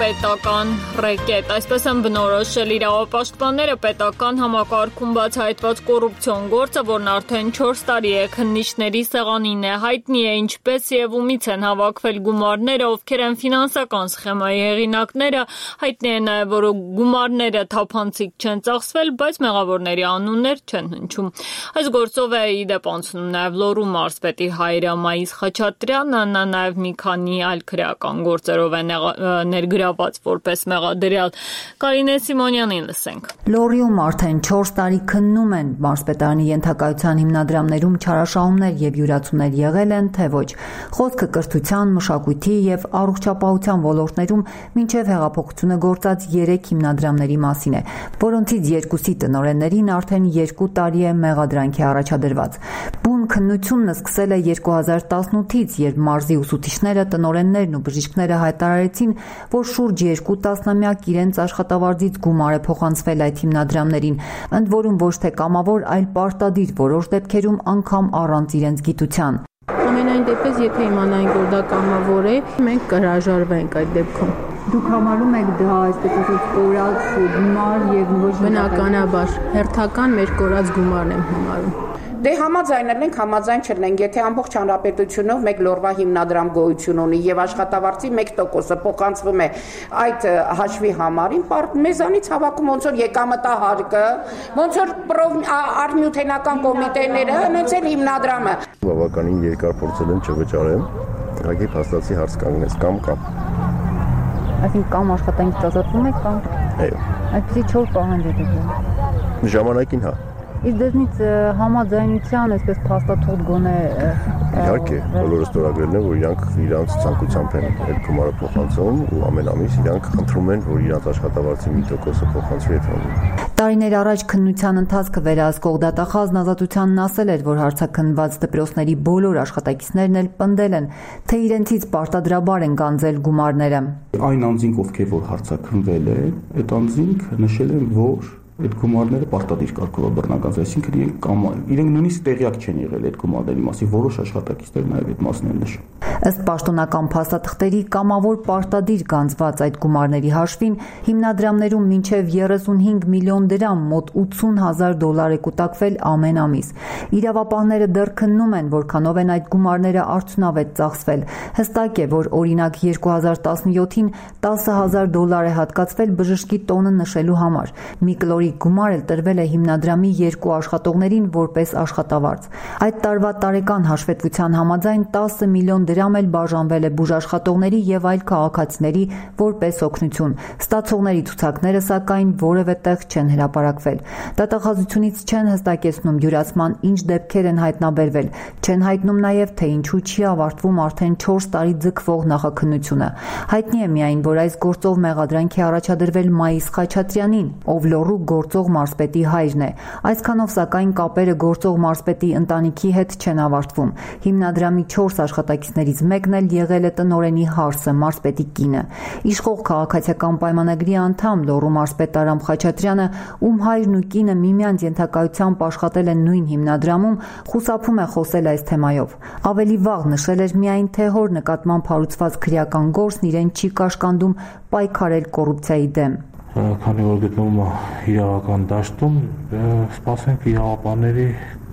պետական ռեկետ։ Այսպես են բնորոշել իրավապաշտպանները պետական համակարգում բացահայտված կոռուպցիոն գործը, որն արդեն չորս տարի է քննիչների սեղանին է։ Հայտնի է ինչպես եւ ումից են հավաքվել գումարները, ովքեր են ֆինանսական սխեմայի հեղինակները։ Հայտնի է նաեւ, որ գումարները թափանցիկ չեն ծախսվել, բայց մեղավորների անուններ չեն հնչում։ Այս գործով է ի դեպ անցնում նաեւ Լոռու մարզպետի հայրը Մայիս Խաչատրյանը, նա նաեւ մի քանի այլ քրեական գործերով է ներգրաված որպես մեղադրյալ։ Կարինե Սիմոնյանին լսենք։ Լոռիում արդեն չորս տարի քննում են մարզպետարանի ենթակայության հիմնադրամներում չարաշահումներ եւ յուրացումներ եղել են, թե ոչ։ Խոսքը կրթության, մշակույթի եւ առողջապահության ոլորտներում մինչեւ հեղափոխությունը գործած երեք հիմնադրամների մասին է, որոնցից երկուսի տնօրեններին արդեն երկու տարի է մեղադրանքի առաջադրված։ Բուն քննությունն սկսել է երկու հազար տասնութից, երբ մարզի ուսուցիչները, տնօրեններն ու բժիշկները հայտարարեցին, որ շուրջ երկու տասնամյակ իրենց աշխատավարձից գումար է փոխանցվել այդ հիմնադրամներին, ընդ որում ոչ թե կամավոր, այլ պարտադիր, որոշ դեպքերում անգամ առանց իրենց գիտության։ Ամենայն դեպս, եթե իմանայինք, որ դա կամավոր է, մենք կհրաժարվենք այդ դեպքում։ Դուք համարում եք դա այսպես ասած կորած գումար եւ ոչ բնականաբար հերթական մեր կորած գումարն եմ համարում։ Դե համաձայնել ենք, համաձայն չլենք, եթե ամբողջ հանրապետությունով մեկ Լոռվա հիմնադրամ գոյություն ունի եւ աշխատավարձի մեկ տոկոսը փոխանցվում է այդ հաշվի համարին, մեզանից հավաքում ոնց որ եկամտահարկը, ոնց որ արհմյութենական կոմիտեները, հենց էլ հիմնադրամը։ Բավականին երկար փորձել են չվճարեմ, ուղղակի փաստացի հարց կանգնեց կամ կամ։ Այսինքն կամ աշխատանքից ազատվում եք կամ։ Այո։ Այդպեսի չոր պահանջ է դեպքում։ Ժամանակին հա։ Իսկ դրանից համաձայնության, այսպես փաստաթուղթ գոնե իհարկե, բոլորը ստորագրել են, որ իրանք իրանց ցանկությամբ են այդ գումարը փոխանցում ու ամեն ամիս իրանք խնդրում են, որ իրանց աշխատավարձի մի տոկոսը փոխանցվի այդ համին։ Տարիներ առաջ քննության ընթացքը վերահսկող դատախազն Ազատությանն ասել էր, որ հարցաքննված դպրոցների բոլոր աշխատակիցներն էլ պնդել են, թե իրենցից պարտադրաբար են գանձել գումարները։ Այն անձինք, ովքեր որ հարցաքննվել են, այդ անձինք նշել են, որ այդ գումարները պարտադիր կարգով է բռնական, այսինքն իրենք կամ իրենք նույնիսկ տեղյակ չեն եղել այդ գումարների մասին, որոշ աշխատակիցներ նաև այդ մասն են նշում։ Ըստ պաշտոնական փաստաթղթերի կամավոր պարտադիր գանձված այդ գումարների հաշվին հիմնադրամներում մինչև երեսունհինգ միլիոն դրամ, մոտ ութսուն հազար դոլար է կուտակվել ամեն ամիս։ Իրավապահները դեռ քննում են, որքանով են այդ գումարները արդյունավետ ծախսվել։ Հստակ է, որ օրինակ երկու հազար տասնյոթին տասը հազար դոլար է հատկացվել բժշկի տոնը նշելու համար։ Մի կլորի գումար էլ տրվել է հիմնադրամի երկու աշխատողներին որպես աշխատավարձ։ Այդ տարվա տարեկան հաշվետվության համաձայն տասը միլիոն դրամ էլ բաժանվել է բուժաշխատողների եւ այլ քաղաքացիների որպես օգնություն։ Ստացողների ցուցակները սակայն որևէ տեղ չեն հրապարակվել։ Դատախազությունից չեն հստակեցնում յուրացման ինչ դեպքեր են հայտնաբերվել, չեն հայտնում նաեւ թե ինչու չի ավարտվում արդեն չորս տարի ձգվող նախաքննությունը։ Հայտնի է միայն, որ այս գործով մեղադրանքի առաջադրվել Մայիս Խաչատրյանին, ով Լոռու գործող մարզպետի հայրն է։ Այսքանով սակայն կապերը գործող մարզպետի ընտանիքի հետ չեն ավարտվում։ Հիմնադրամի չորս աշխատակիցներից մեկն էլ եղել է տնօրենի հարսը, մարզպետի կինը։ Իշխող քաղաքացիական պայմանագրի անդամ Լոռու մարզպետ Արամ Խաչատրյանը, ում հայրն ու կինը միմյանց ենթակայությամբ աշխատել են նույն հիմնադրամում, խուսափում է խոսել այս թեմայով։ Ավելի վաղ նշել էր միայն, թե հոր նկատմամբ հարուցված քրեական գործն իրեն չի կաշկանդում պայքարել կոռուպցիայի դեմ։ Քանի որ գտնվում է իրավական դաշտում, սպասենք իրավապահների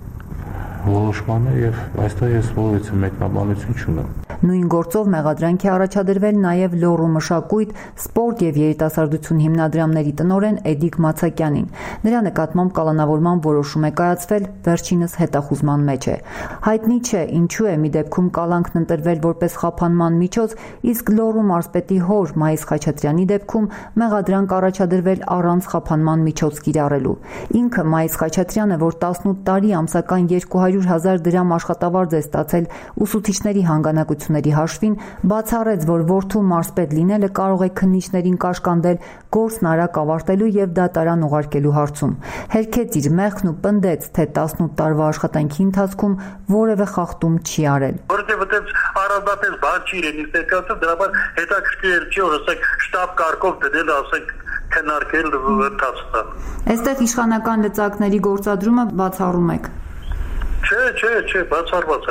որոշմանը եւ այստեղ ես որևէ մեկնաբանություն չունեմ։ Նույն գործով մեղադրանք է առաջադրվել նաև Լոռու մշակույթ, սպորտ եւ երիտասարդություն հիմնադրամների տնօրեն Էդիկ Մացակյանին։ Նրա նկատմամբ կալանավորման որոշում է կայացվել, վերջինս հետախուզման մեջ է։ Հայտնի չէ ինչու է մի դեպքում կալանքն ընտրվել որպես խափանման միջոց, իսկ Լոռու մարզպետի հոր Մայիս Խաչատրյանի դեպքում մեղադրանք առաջադրվել առանց խափանման միջոց կիրառելու։ Ինքը Մայիս Խաչատրյանը, որ տասնութ տարի ամսական երկու հարյուր հազար դրամ աշխատավարձ է ստացել ուսուցիչների հանգանակությունների հաշվին, բացառեց, որ որդու մարզպետ լինելը կարող է քննիչներին կաշկանդել գործն արագ ավարտելու եւ դատարան ուղարկելու հարցում։ Հերքեց իր մեղքն ու պնդեց, թե տասնութ տարվա աշխատանքի ընթացքում որևէ խախտում չի արել։ Որովհետեւ առանձնապես բան չի իրենից ներկայացել, դրա համար հետաքրքիր չի, որ ասենք շտաբ կարգով դնել, ասենք քննարկել ընթացքը։ Այստեղ իշխանական լծակների գործադրումը բացառում եք։ Չէ, չէ, չէ, բացառված է։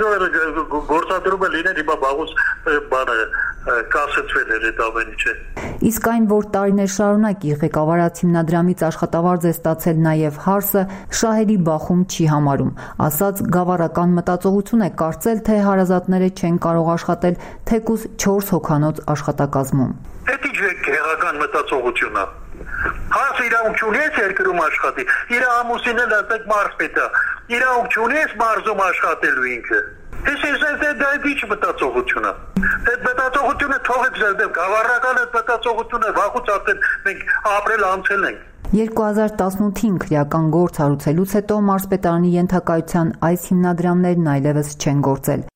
Դե գործադրումը լիներ հիմա բաղուց բանը կասեցվել էր այդ ամեն ինչը։ Իսկ այն, որ տարիներ շարունակ իր ղեկավարած հիմնադրամից աշխատավարձ է ստացել նաև Հարսը, շահերի բախում չի համարում, ասաց գավառական մտածողություն է կարծել, թե հարազատները չեն կարող աշխատել թեկուզ չորս հոգանոց աշխատակազմում։ Դա ինչ է գեղական մտածողությունը։ Հարսը իրավունք ունի երկրում աշխատի, իր ամուսինը լացեք մարզպետ է, իրավունք ունի մարզում աշխատելու ինքը։ Ես ես դա ինչ մտածողություն է։ Այդ մտածողությունը թողեք ձեր դեմ, գավառական այդ մտածողությունը վաղուց արդեն մենք ապրել անցել ենք։ երկու հազար տասնութին քրեական գործ հարուցելուց հետո մարզպետարանի ենթակայության այս հիմնադրամներն այլևս չեն գործել։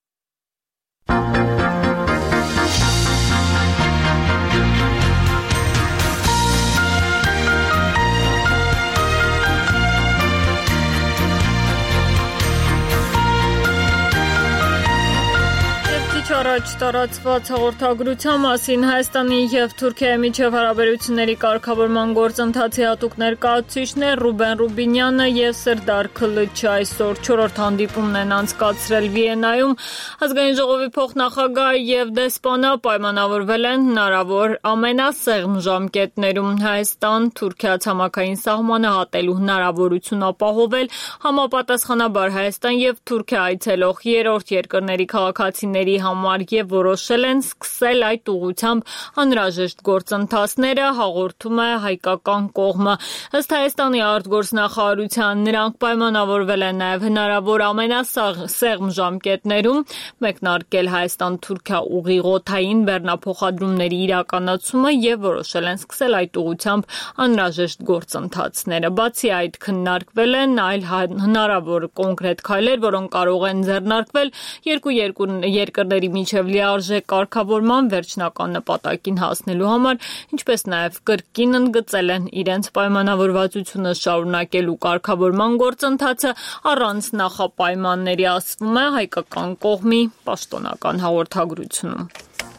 Առաջ տարածված հաղորդագրության մասին Հայաստանի և Թուրքիայի միջև հարաբերությունների կարգավորման գործընթացի հատուկ ներկայացուցիչներ Ռուբեն Ռուբինյանը և Սերդար Քլիչը այսօր չորրորդ հանդիպումն են անցկացրել Վիեննայում։ Ազգային ժողովի փոխնախագահ և դեսպանը պայմանավորվել են հնարավոր ամենասեղմ ժամկետներում Հայաստան-Թուրքիա ցամաքային սահմանը հատելու հնարավորություն ապահովել, համապատասխանաբար Հայաստան և Թուրքիա այցելող երրորդ երկրների քաղաքացիների համար և որոշել են սկսել այդ ուղղությամբ անհրաժեշտ գործընթացները, հաղորդում է հայկական կողմը։ Ըստ Հայաստանի արտգործնախարարության նրանք պայմանավորվել են նաև հնարավոր ամենասեղմ ժամկետներում մեկնարկել Հայաստան-Թուրքիա ուղիղօդային բեռնափոխադրումների իրականացումը և որոշել են սկսել այդ ուղղությամբ անհրաժեշտ գործընթացները։ Բացի այդ, քննարկվել են այլ հնարավոր կոնկրետ քայլեր, որոնք կարող են ձեռնարկվել երկու երկրների միջև լիարժեք կարգավորման վերջնական նպատակին հասնելու համար, ինչպես նաև կրկին ընդգծել են իրենց պայմանավորվածությունը շարունակելու կարգավորման գործընթացը առանց նախապայմանների, ասվում է հայկական կողմի պաշտոնական հաղորդագրությունում։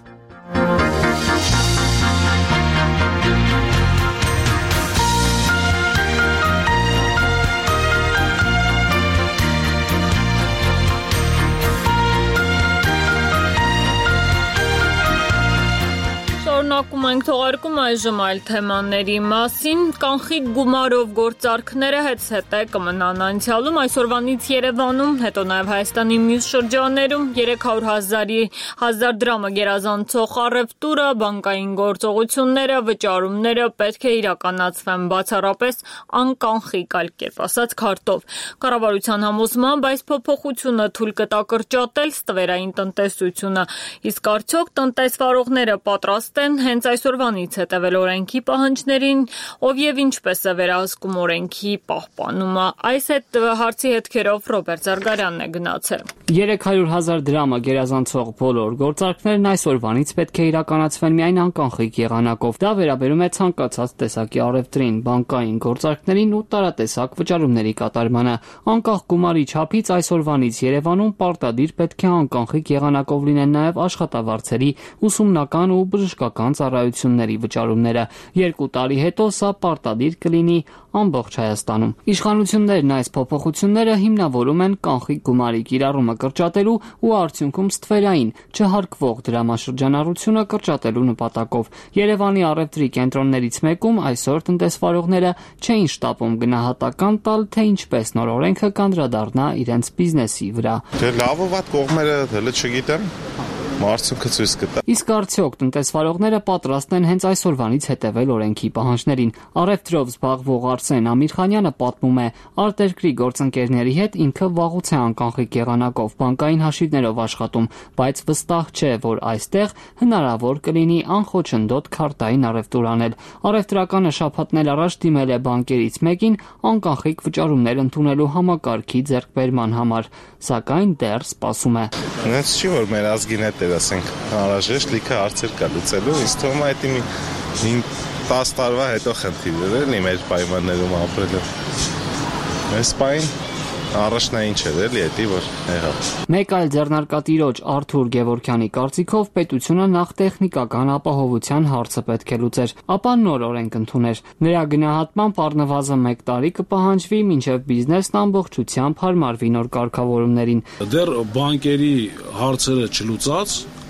Շարունակում ենք թողարկում այժմ այլ թեմաների մասին։ Կանխիկ գումարով գործարքները հետզհետե կմնան անցյալում, այսօրվանից Երևանում, հետո նաև Հայաստանի մյուս շրջաններում երեք հարյուր հազար դրամը գերազանցող առևտուրը, բանկային գործողությունները, վճարումները պետք է իրականացվեն բացառապես անկանխիկ, այլ կերպ ասած քարտով։ Կառավարության համոզմամբ այս փոփոխությունը թույլ կտա կրճատել ստվերային տնտեսությունը, իսկ արդյոք տնտեսվարողները պատրաստ են հենց այսօրվանից հետևել օրենքի պահանջներին, ով եւ ինչպես է վերահսկում օրենքի պահպանումը։ Այս հետ հարցի հետքերով Ռոբերտ Զարգարյանն է գնացել։ երեք հարյուր հազար դրամը գերազանցող բոլոր գործարքներն այսօրվանից պետք է իրականացվեն միայն անկանխիկ եղանակով։ Դա վերաբերում է ցանկացած տեսակի առևտրին, բանկային գործարքներին ու տարատեսակ վճարումների կատարմանը։ Անկախ գումարի չափից այսօրվանից Երևանում պարտադիր պետք է անկանխիկ եղանակով լինեն նաև աշխատավարձերի, ուսումնական ու բժշկական ծառայությունների վճարումները։ Երկու տարի հետո սա պարտադիր կլինի ամբողջ Հայաստանում։ Իշխանություններն այս փոփոխությունները հիմնավորում են կանխիկ գումարի կիրառումը կրճատելու ու արդյունքում ստվերային չհարկվող դրամաշրջանառությունը կրճատելու նպատակով։ Երևանի առևտրի կենտրոններից մեկում այսօր տնտեսվարողները չէին շտապում գնահատական տալ, թե ինչպես նոր օրենքը կանդրադառնա իրենց բիզնեսի վրա։ Դե լավ ու վատ կողմերը հələ չգիտեմ։ Մարդը ցույց կտա։ Իսկ արդյոք տնտեսվարողները պատրաստ են հենց այսօրվանից հետևել օրենքի պահանջներին։ Առևտրով զբաղվող Արսեն Ամիրխանյանը պատմում է, արտերկրի գործընկերների հետ ինքը վաղուց է անկանխիկ եղանակով բանկային հաշիվներով աշխատում, բայց վստահ չէ, որ այստեղ հնարավոր կլինի անխոչնդոտ քարտային առևտուր անել։ Առևտրականը շաբաթներ առաջ դիմել է բանկերից մեկին անկանխիկ վճարումներ ընդունելու համակարգի ձեռքբերման համար, սակայն դեռ սպասում է։ Հենց չի որ մեր ազգին հետ ասենք անհրաժեշտ լիքը հարցեր կա լուծելու, ինձ թվում է դա տասը տարվա հետո խնդիր էր մեր պայմաններում ապրելը։ Այս պայն առաջնային չէր էլի, էդի որ եղավ։ Մեկ այլ ձեռնարկատիրոջ Արթուր Գևորգյանի կարծիքով պետությունը նախ տեխնիկական ապահովության հարցը պետք է լուծեր, ապա նոր օրենք ընդուներ։ Նրա գնահատմամբ առնվազն մեկ տարի կպահանջվի, մինչև բիզնեսն ամբողջությամբ հարմարվի նոր կարգավորումներին։ Դեռ բանկերի հարցերը չլուծած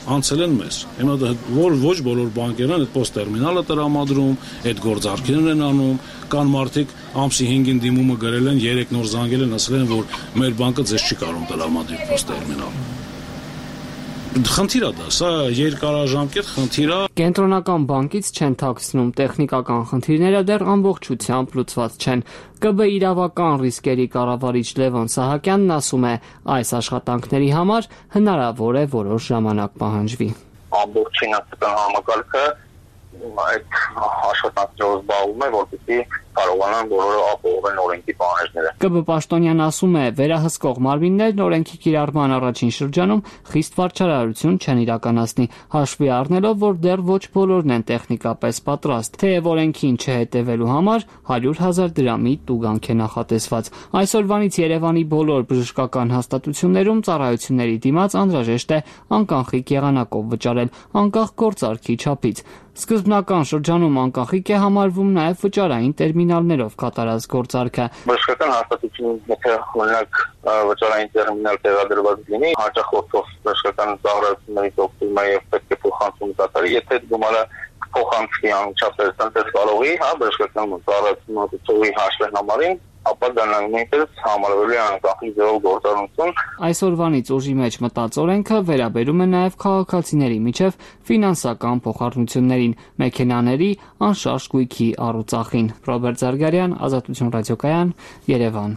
անցել են մեզ։ Հիմա որ ոչ բոլոր բանկերն են այդ post terminal-ը տրամադրում, այդ գործարքներն են անում, կան մարդիկ ամսի հինգին դիմումը գրել են, երեք նոր զանգել են, ասել են, որ մեր բանկը ձեզ չի կարող տրամադրել post terminal։ Խնդիր է դա, սա երկարաժամկետ խնդիր է։ Կենտրոնական բանկից չեն թաքցնում, տեխնիկական խնդիրները դեռ ամբողջությամբ լուծված չեն։ Կ B իրավական ռիսկերի կառավարիչ Լևոն Սահակյանն ասում է, այս աշխատանքների համար հնարավոր է որոշ ժամանակ պահանջվի։ Ամբողջ ֆինանսական համակարգը այդ աշխատանքներով զբաղվում է, որպեսզի կարողանան բոլորը ապահովել օրենքի պահանջները։ Կ B Պաշտոնյան ասում է, վերահսկող մարմիններն օրենքի կիրառման առաջին շրջանում խիստ վարչարարություն չեն իրականացնի, հաշվի առնելով, որ դեռ ոչ բոլորն են տեխնիկապես պատրաստ, թեև օրենքին չհետևելու համար հարյուր հազար դրամի տուգանք է նախատեսված։ Այսօրվանից Երևանի բոլոր բժշկական հաստատություններում ծառայությունների դիմաց անհրաժեշտ է անկանխիկ եղանակով վճարել, անկախ գործարքի չափից։ Սկզբնական շրջանում անկանխիկ է համարվում նաև վճարային տերմինալներով կատարած գործարքը։ Բժշկական հաստատությունում եթե օրինակ վճարային տերմինալ տեղադրված լինի, հաճախորդով բժշկական ծառայությունների օգտվում է եւ պետք է փոխանցում կատարի, եթե գումարը փոխանցի անմիջապես տնտեսվարողի, հա, բժշկական ծառայությունների հաշվեն համարին, ապա դա նույնպես համարվելու է անկանխիկ ձևով գործառնություն։ Այսօրվանից ուժի մեջ մտած օրենքը վերաբերում է նաև քաղաքացիների միջև ֆինանսական փոխառնություններին, մեքենաների, անշարժ գույքի առուծախին։ Ռոբերտ Զարգարյան, Ազատություն ռադիոկայան, Երևան։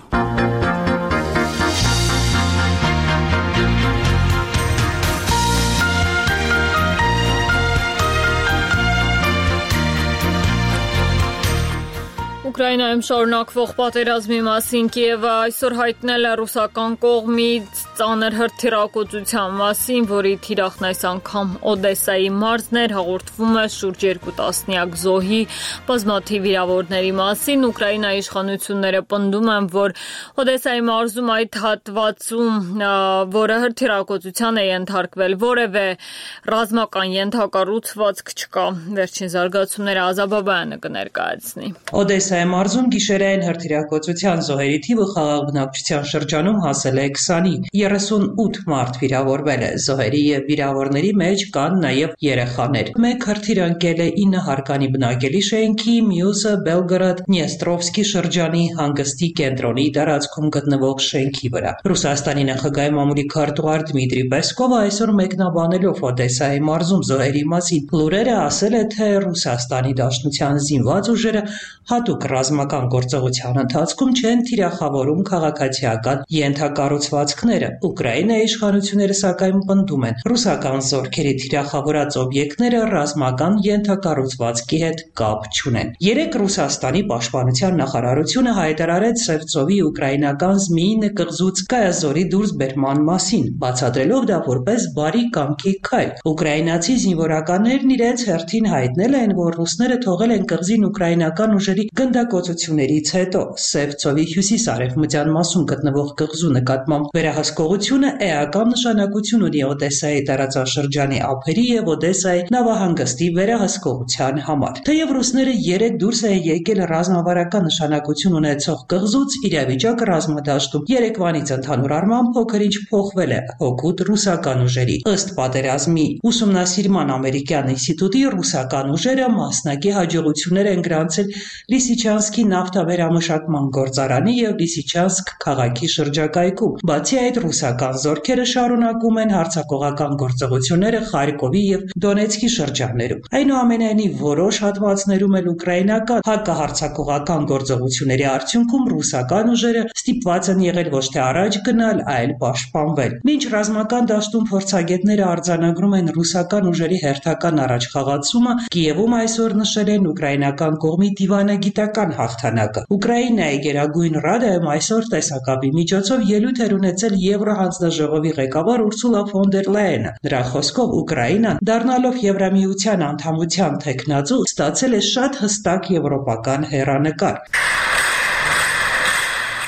Ուկրաինայում շարունակվող պատերազմի մասին Կիևը այսօր հայտնել է ռուսական կողմից ծանր հրթիռակոծության մասին, որի թիրախն այս անգամ Օդեսայի մարզն էր, հաղորդվում է շուրջ երկու տասնյակ զոհի, բազմաթիվ վիրավորների մասին։ Ուկրաինայի իշխանությունները պնդում են, որ Օդեսայի մարզում այդ հատվածում, որը հրթիռակոծության է ենթարկվել, որևէ ռազմական ենթակառուցվածք չկա։ Վերջին զարգացումները Ազաբաբայանը կներկայացնի։ Օդեսայի մարզում գիշերային հրթիռակոծության զոհերի թիվը խաղաղ բնակչության շրջանում հասել է քսանի, երեսունութ մարդ վիրավորվել է, զոհերի եւ վիրավորների մեջ կան նաեւ երեխաներ։ Մեկ հրթիռ ընկել է ինը հարկանի բնակելի շենքի, մյուսը Բելգորոդ-Դնեստրովսկի շրջանի հանգստի կենտրոնի տարածքում գտնվող շենքի վրա։ Ռուսաստանի նախագահի մամուլի քարտուղար Դմիտրի Պեսկովը այսօր մեկնաբանելով Օդեսայի մարզում զոհերի մասին լուրերը ասել է, թե Ռուսաստանի Դաշնության զինված ուժերը հատուկ ռազմական գործողության ընթացքում չեն թիրախավորում քաղաքացիական ենթակառուցվածքները։ Ուկրաինայի իշխանությունները սակայն պնդում են, ռուսական զորքերի թիրախավորած օբյեկտները ռազմական ենթակառուցվածքի հետ կապ չունեն։ Երեկ Ռուսաստանի պաշտպանության նախարարությունը հայտարարեց Սևծովի ուկրաինական Զմիինե կղզուց կայազորի դուրսբերման մասին, բացատրելով դա որպես բարի կամքի քայլ։ Ուկրաինացի զինվորականներն իրենց հերթին հայտնել են, որ ռուսները թողել են կղզին ուկրաինական ուժերի գնդակոծություններից հետո Սևծովի հյուսիս-արևմտյան մասում գտնվող կղզու նկատմամբ վերահսկողությունը էական նշանակություն ունի Օդեսայի տարածաշրջանի ափերի եւ Օդեսայի նավահանգստի վերահսկողության համար։ Թեև ռուսները երեք դուրս են եկել ռազմավարական նշանակություն ունեցող կղզուց, իրավիճակը ռազմադաշտում երեկվանից ընդհանուր առմամբ փոքր-ինչ փոխվել է օգուտ ռուսական ուժերի։ Ըստ պատերազմի ուսումնասիրման ամերիկյան ինստիտուտի ռուսական ուժերը մասնակի հաջողություններ են գրանցել Լիսիչանսկի նավթավերամշակման գործարանի եւ Լիսիչանսկ քաղաքի շրջակայքում։ Բացի այդ, ռուսական զորքերը շարունակում են հարձակողական գործողությունները Խարկովի եւ Դոնեցկի շրջաններում։ Այնուամենայնիվ, որոշ հատվածներում էլ ուկրաինական հակահարձակողական գործողությունների արդյունքում ռուսական ուժերը ստիպված են եղել ոչ թե առաջ գնալ, այլ պաշտպանվել։ Մինչ ռազմական դաշտում փորձագետները արձանագրում են ռուսական ուժերի հերթական առաջխաղացումը, Կիևում այսօր նշել են ուկրաինական կողմի դիվանագիտական հաղթանակը։ Ուկրաինայի Գերագույն Ռադայում այսօր տեսակապի միջոցով ելույթ էր ունեցել Եվրոհանձնաժողովի ղեկավար Ուրսուլա ֆոն դեր Լայենը։ Նրա խոսքով Ուկրաինան, դառնալով Եվրամիության անդամության թեկնածու, ստացել է շատ հստակ եվրոպական հեռանկար։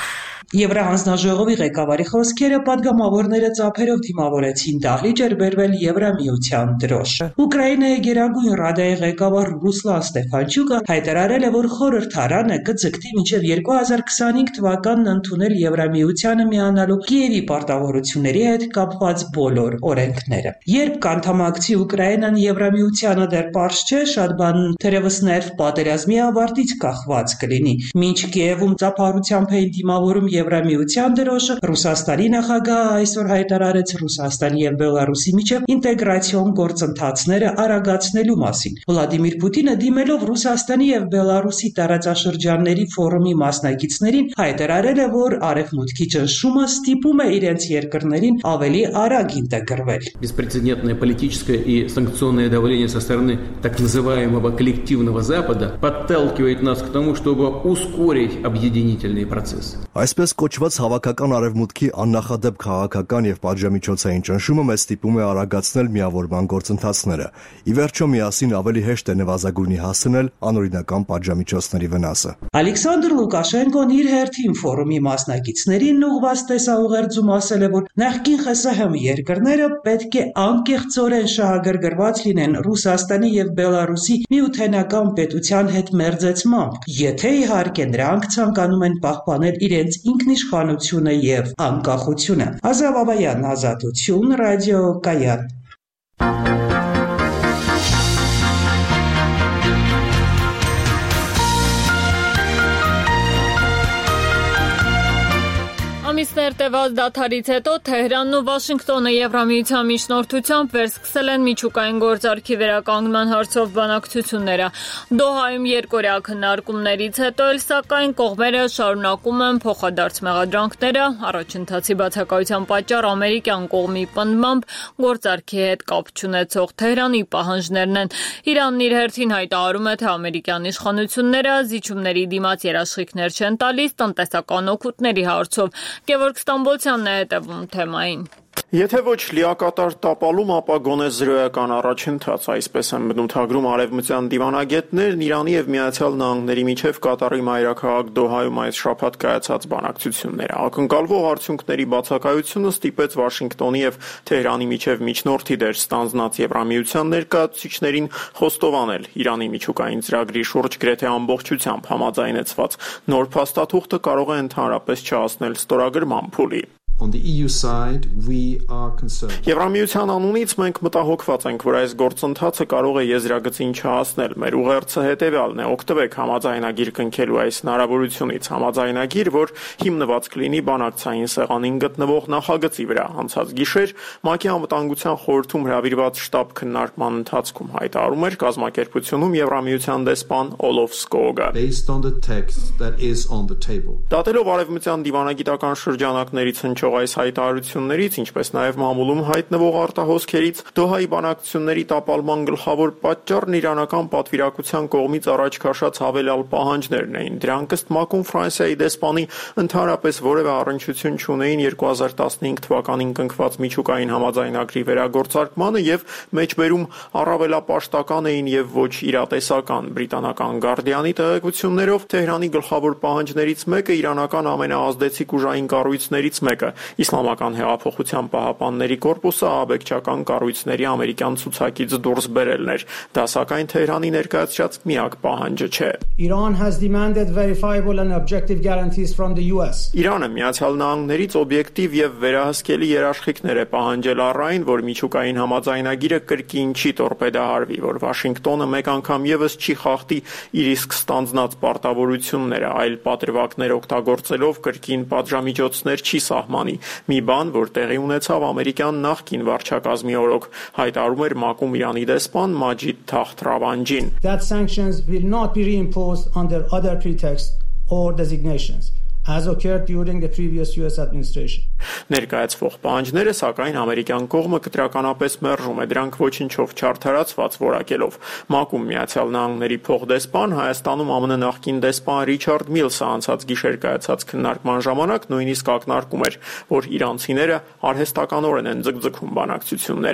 Եվրահանձնաժողովի ղեկավարի խոսքերը պատգամավորները ծափերով դիմավորեցին դահլիճ էր բերվել Եվրամիության դրոշ։ Ուկրաինայի Գերագույն ռադայի ղեկավար Ռուսլան Ստեփանչուկը հայտարարել է, որ խորհրդարանը կձգտի մինչև երկու հազար քսանհինգ թվականն ընդունել Եվրամիությանը միանալու Կիևի պարտավորությունների հետ կապված բոլոր օրենքները։ Երբ կանդամակցի Ուկրաինան Եվրամիությանը դեռ պարզ չէ, շատ բան թերևս նաև պատերազմի ավարտից կախված կլինի։ Մինչ Կիևում ծափահարությամբ էին դիմավորում Եվրամիության դրոշը, Ռուսաստանի նախագահը այսօր հայտարարեց Ռուսաստանի եւ Բելարուսի միջև ինտեգրացիոն գործընթացները արագացնելու մասին։ Վլադիմիր Պուտինը դիմելով Ռուսաստանի եւ Բելարուսի տարածաշրջանների ֆորումի մասնակիցներին հայտարարել է, որ արևմուտքի ճնշումը ստիպում է իրենց երկրներին ավելի արագ ինտեգրվել։ Беспрецедентное политическое и санкционное давление со стороны так называемого коллективного Запада подталкивает нас к тому, чтобы ускорить объединительные процессы. Այսպես կոչված հավաքական արևմուտքի աննախադեպ քաղաքական եւ պատժամիջոցային ճնշումը մեզ ստիպում է արագացնել միավորման գործընթացները։ Ի վերջո միասին ավելի հեշտ է նվազագույնի հասցնել անօրինական պատժամիջոցների վնասը։ Ալեքսանդր Լուկաշենկոն իր հերթին ֆորումի մասնակիցներին ուղղված տեսաուղերձում ասել է, որ նախկին ԽՍՀՄ երկրները պետք է անկեղծորեն շահագրգռված լինեն Ռուսաստանի եւ Բելարուսի միութենական պետության հետ մերձեցմամբ, եթե իհարկե նրանք ցանկանում են պահպանել իրենց ինքնիշխանությունը եւ անկախությունը։ Ազավ Աբայան, Ազատություն, ռադիո Կայան։ Ամիսներ տևած դադարից հետո Թեհրանն ու Վաշինգտոնը Եվրամիության միջնորդությամբ վերսկսել են միջուկային գործարքի վերականգնման հարցով բանակցությունները։ Դոհայում երկօրյա քննարկումներից հետո էլ սակայն կողմերը շարունակում են փոխադարձ մեղադրանքները, առաջընթացի բացակայության պատճառ ամերիկյան կողմի պնդմամբ գործարքի հետ կապ չունեցող Թեհրանի պահանջներն են։ Իրանն իր հերթին հայտարարում է, թե ամերիկյան իշխանությունները զիջումների դիմաց երաշխիքներ չեն տալիս տնտեսական օգուտների հարցով։ Գևորգ Ստամբոլցյանն է հետևում թեմային։ Եթե ոչ լիակատար տապալում, ապա գոնե զրոյական առաջընթաց, այսպես են բնութագրում արևմտյան դիվանագետներն Իրանի եւ Միացյալ Նահանգների միջև Կատարի մայրաքաղաք Դոհայում այս շաբաթ կայացած բանակցությունները։ Ակնկալվող արդյունքների բացակայությունը ստիպեց Վաշինգտոնի եւ Թեհրանի միջև միջնորդի դեր ստանձնած Եվրամիության ներկայացուցիչներին խոստովանել Իրանի միջուկային ծրագրի շուրջ գրեթե ամբողջությամբ համաձայնեցված նոր փաստաթուղթը կարող է ընդհանրապես չհասնել ստորագրման փուլի։ On the E U side, we are concerned. Եվրամիության անունից մենք մտահոգված ենք, որ այս գործընթացը կարող է եզրագծին չհասնել։ Մեր ուղերձը հետևյալն է՝ օգտվեք համաձայնագիր կնքելու այս հնարավորությունից, համաձայնագիր, որ հիմնված կլինի բանակցային սեղանին գտնվող նախագծի վրա։ Անցած գիշեր ՄԱԿ-ի անվտանգության խորհրդում հրավիրված շտաբ քննարկման ընթացքում հայտարարում էր կազմակերպությունում Եվրամիության դեսպան Օլոֆ Սկոգը։ Based on the text that is on the table. Դատելով արևմտյան դիվանագիտական շրջանակներից հնչող այս հայտարարություններից, ինչպես նաև մամուլում հայտնվող արտահոսքերից, Դոհայի բանակցությունների տապալման գլխավոր պատճառն իրանական պատվիրակության կողմից առաջ քաշած հավելյալ պահանջներն էին։ Դրանք ըստ ՄԱԿ-ում Ֆրանսիայի դեսպանի ընդհանրապես որևէ առնչություն չունեին երկու հազար տասնհինգ թվականին կնքված միջուկային համաձայնագրի վերագործարկմանը եւ մեջբերում առավելապաշտական էին եւ ոչ իրատեսական։ Բրիտանական Guardian-ի տեղեկություններով Թեհրանի գլխավոր պահանջներից մեկը իրանական ամենաազդեցիկ ուժային կառույցներից մեկը Իսլամական հեղափոխության պահապանների կորպուսը աբեկչական կառույցների ամերիկյան ցուցակից դուրս բերելն էր։ Դա սակայն Թեհրանի ներկայացրած միակ պահանջը չէ։ Iran has demanded verifiable and objective guarantees from the U S. Իրանը Միացյալ Նահանգներից օբյեկտիվ եւ վերահսկելի երաշխիքներ է պահանջել առ այն, որ միջուկային համաձայնագիրը կրկին չի տորպեդահարվի, որ Վաշինգտոնը մեկ անգամ եւս չի խախտի իր իսկ ստանձնած պարտավորությունները, այլ պատրվակներ օգտագործելով կրկին պատժամիջոցներ չի սահմանի։ Մի բան, որ տեղի ունեցավ ամերիկյան նախկին վարչակազմի օրոք, հայտարարում էր ՄԱԿ-ում Իրանի դեսպան Մաջիդ Թախտ Ռավանջին։ That sanctions will not be reimposed under other pretexts or designations, as occurred during the previous U S administration. Ներկայացվող պահանջները սակայն ամերիկյան կողմը կտրականապես մերժում է դրանք ոչինչով չարդարացված որակելով։ ՄԱԿ-ում Միացյալ Նահանգների փոխդեսպան, Հայաստանում ԱՄՆ նախկին դեսպան Ռիչարդ Միլսը անցած գիշեր կայացած քննարկման ժամանակ նույնիսկ ակնարկում էր, որ իրանցիները արհեստականորեն են ձգձգում բանակցությունները։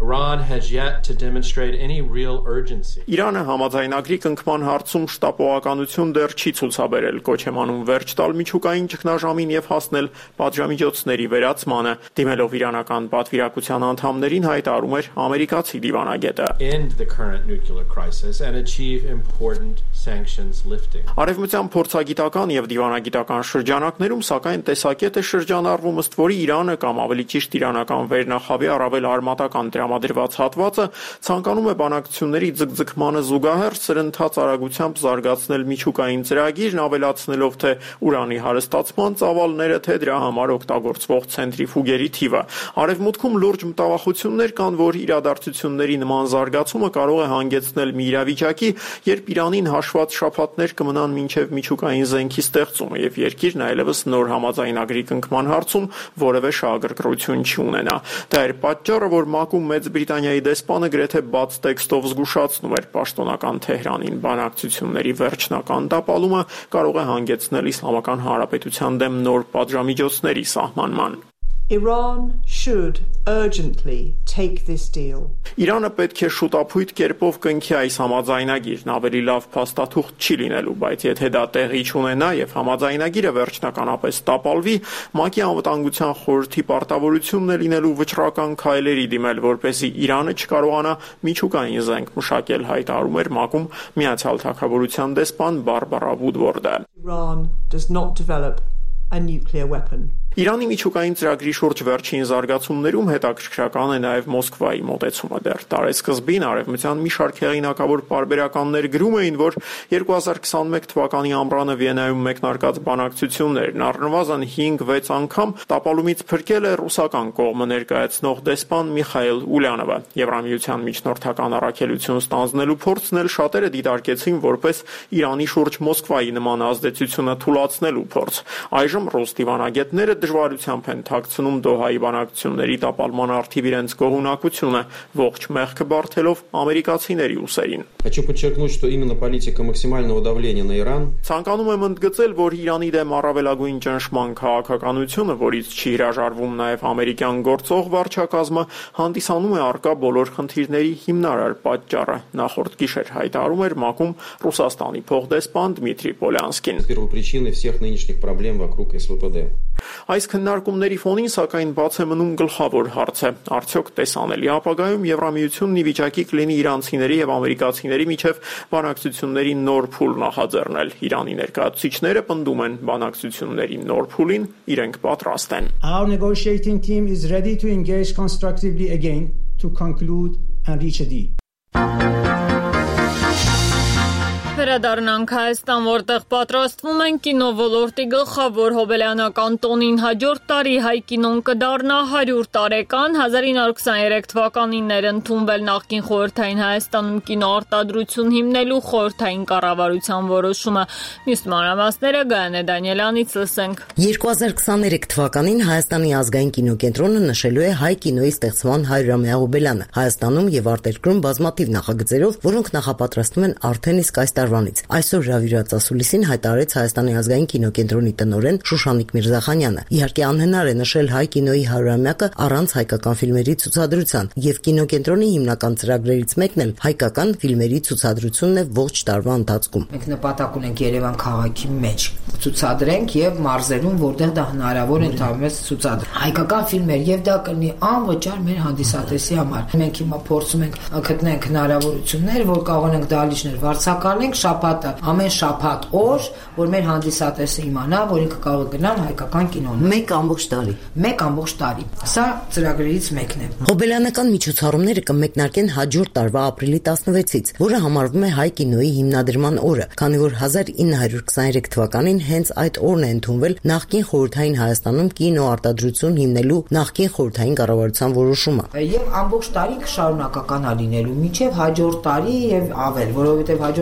Iran has yet to demonstrate any real urgency. Իրանը համաձայնագրի կնքման հարցում շտապողականություն դեռ չի ցուցաբերել, կոչ եմ անում վերջ տալ միջուկային ճգնաժամին եւ հասնել պատժամիջոցների վերացմանը։ Դիմելով իրանական պատվիրակության անդամներին հայտարարում էր ամերիկացի դիվանագետը. End the current nuclear crisis and achieve important sanctions lifting. Արևմտյան փորձագիտական եւ դիվանագիտական շրջանակներում սակայն տեսակետ է շրջանառվում, ըստ որի Իրանը կամ ավելի ճիշտ իրանական վերնախավի առավել արմատական տրամադրված հատվածը ցանկանում է բանակցությունների ձգձգմանը զուգահեռ սրընթաց արագությամբ զարգացնել միջուկային ծրագիրն, ավելացնելով թե ուրանի հարստացման ծավալները, թե դրա համար օգտագործվող ցենտրիֆուգերի թիվը։ Արևմուտքում լուրջ մտավախություններ կան, որ իրադարձությունների նման զարգացումը կարող է հանգեցնել մի իրավիճակի, երբ Իրանին հաշված շաբաթներ կմնան մինչև միջուկային զենքի ստեղծումը եւ երկիրն այլևս նոր համաձայնագրի կնքման հարցում որևէ շահագրգռություն չունենա։ Դա էր պատճառը, որ ՄԱԿ-ում Մեծ Բրիտանիայի դեսպանը գրեթե բաց տեքստով զգուշացնում էր պաշտոնական Թեհրանին բանակցությունների վերջնական տապալումը կարող է հանգեցնել Իսլամական Հանրապետության դեմ նոր պատժամիջոցների սահմանման։ Iran should urgently take this deal. Իրանը պետք է շուտապույտ կերպով կնքի այս համաձայնագիրն, ավելի լավ փաստաթուղթ չի լինելու, բայց եթե դա տեղի չունենա եւ համաձայնագիրը վերջնականապես տապալվի, ՄԱԿ-ի անվտանգության խորհրդի պարտավորությունն է լինելու վճռական քայլերի դիմել, որպեսզի Իրանը չկարողանա միջուկային զենք մշակել, հայտարարում էր ՄԱԿ-ում Միացյալ Թագավորության դեսպան Բարբարա Վուդվորդը։ Iran does not develop a nuclear weapon. Իրանի միջուկային ծրագրի շուրջ վերջին զարգացումներում հետաքրքրական է նաև Մոսկվայի մոտեցումը։ Դեռ տարեսկզբին արևմտյան մի շարք հեղինակավոր պարբերականներ գրում էին, որ երկու հազար քսանմեկ թվականի ամռանը Վիեննայում մեկնարկած բանակցություններն առնվազն հինգ-վեց անգամ տապալումից փրկել է ռուսական կողմը ներկայացնող դեսպան Միխայել Ուլյանովը։ Եվրամիության միջնորդական առաքելություն ստանձնելու փորձն էլ շատերը դիտարկեցին որպես Իրանի շուրջ Մոսկվայի նման ազդեցությունը թուլացնելու փորձ։ Այժմ ռուս դիվանագետները դժվարությամբ են թաքցնում Դոհայի բանակցությունների տապալման առթիվ իրենց գոհունակությունը, ողջ մեղքը բարթելով ամերիկացիների ուսերին։ Хочу подчеркнуть, что именно политика максимального давления на Иран. Ցանկանում եմ ընդգծել, որ Իրանի դեմ առավելագույն ճնշման քաղաքականությունը, որից չի հրաժարվում նաև ամերիկյան գործող վարչակազմը, հանդիսանում է առկա բոլոր խնդիրների հիմնարար պատճառը։ Նախորդ գիշեր հայտարարում էր ՄԱԿ-ում Ռուսաստանի փոխդեսպան Դմիտրի Պոլյանսկին։ Первопричиной всех нынешних проблем вокруг СВПД. Այս քննարկումների ֆոնին սակայն բաց է մնում գլխավոր հարցը. արդյոք տեսանելի ապագայում Եվրամիությունն ի վիճակի կլինի իրանցիների եւ ամերիկացիների միջև բանակցությունների նոր փուլ նախաձեռնել։ Իրանի ներկայացուցիչները պնդում են բանակցությունների նոր փուլին իրենք պատրաստ են։ Our negotiating team is ready to engage constructively again to conclude and reach a deal. Վերադառնանք Հայաստան, որտեղ պատրաստվում են կինո ոլորտի գլխավոր հոբելյանական տոնին հաջորդ տարի հայ կինոն կդառնա հարյուր տարեկան, հազար ինը հարյուր քսաներեք թվականին էր ընդունվել նախկին խորհրդային Հայաստանում կինոարտադրություն հիմնելու խորհրդային կառավարության որոշումը։ Մյուս մանրամասները Գայանե Դանիելյանից լսենք։ երկու հազար քսաներեք թվականին Հայաստանի ազգային կինոկենտրոնը նշելու է հայ կինոյի ստեղծման հարյուրամյա հոբելյանը Հայաստանում եւ արտերկրում բազմաթիվ նախագծերով, որոնք նախապատրաստվում են արդեն իսկ այս տարվանից։ Այսօր հրավիրված ասուլիսին հայտարարեց Հայաստանի ազգային կինոկենտրոնի տնօրեն Շուշանիկ Միրզախանյանը։ Իհարկե անհնար է նշել հայ կինոյի հարյուրամյակը առանց հայկական ֆիլմերի ցուցադրության, եւ կինոկենտրոնի հիմնական ծրագրերից մեկն էլ հայկական ֆիլմերի ցուցադրությունն է ողջ տարվա ընթացքում։ Մենք նպատակ ունենք Երևան քաղաքի մեջ ցուցադրենք եւ մարզերում, որտեղ դա հնարավոր է ընդհանրապես ցուցադրել հայկական ֆիլմեր, եւ դա կլինի անվճար մեր հանդիսատեսի համար։ Մենք հիմա փորձում ենք գտնենք հնարավորություններ, որ կարողանանք դահլիճներ վարձակալենք շաբաթը, ամեն շաբաթ օր, որ մեր հանդիսատեսը իմանա, որ ինքը կարող է գնալ հայկական կինոն։ Մեկ ամբողջ տարի։ Մեկ ամբողջ տարի։ Սա ծրագրերից մեկն է։ Հոբելյանական միջոցառումները կմեկնարկեն հաջորդ տարվա ապրիլի տասնվեցից, որը համարվում է հայ կինոյի հիմնադրման օրը, քանի որ հազար ինը հարյուր քսաներեք թվականին հենց այդ օրն է ընդունվել նախկին խորհրդային Հայաստանում կինոարտադրություն հիմնելու նախկին խորհրդային կառավարության որոշումը։ Եվ ամբողջ տարի շարունակական է լինելու մինչև հաջորդ տարի եւ ավել, որովհետեւ հաջորդ տարի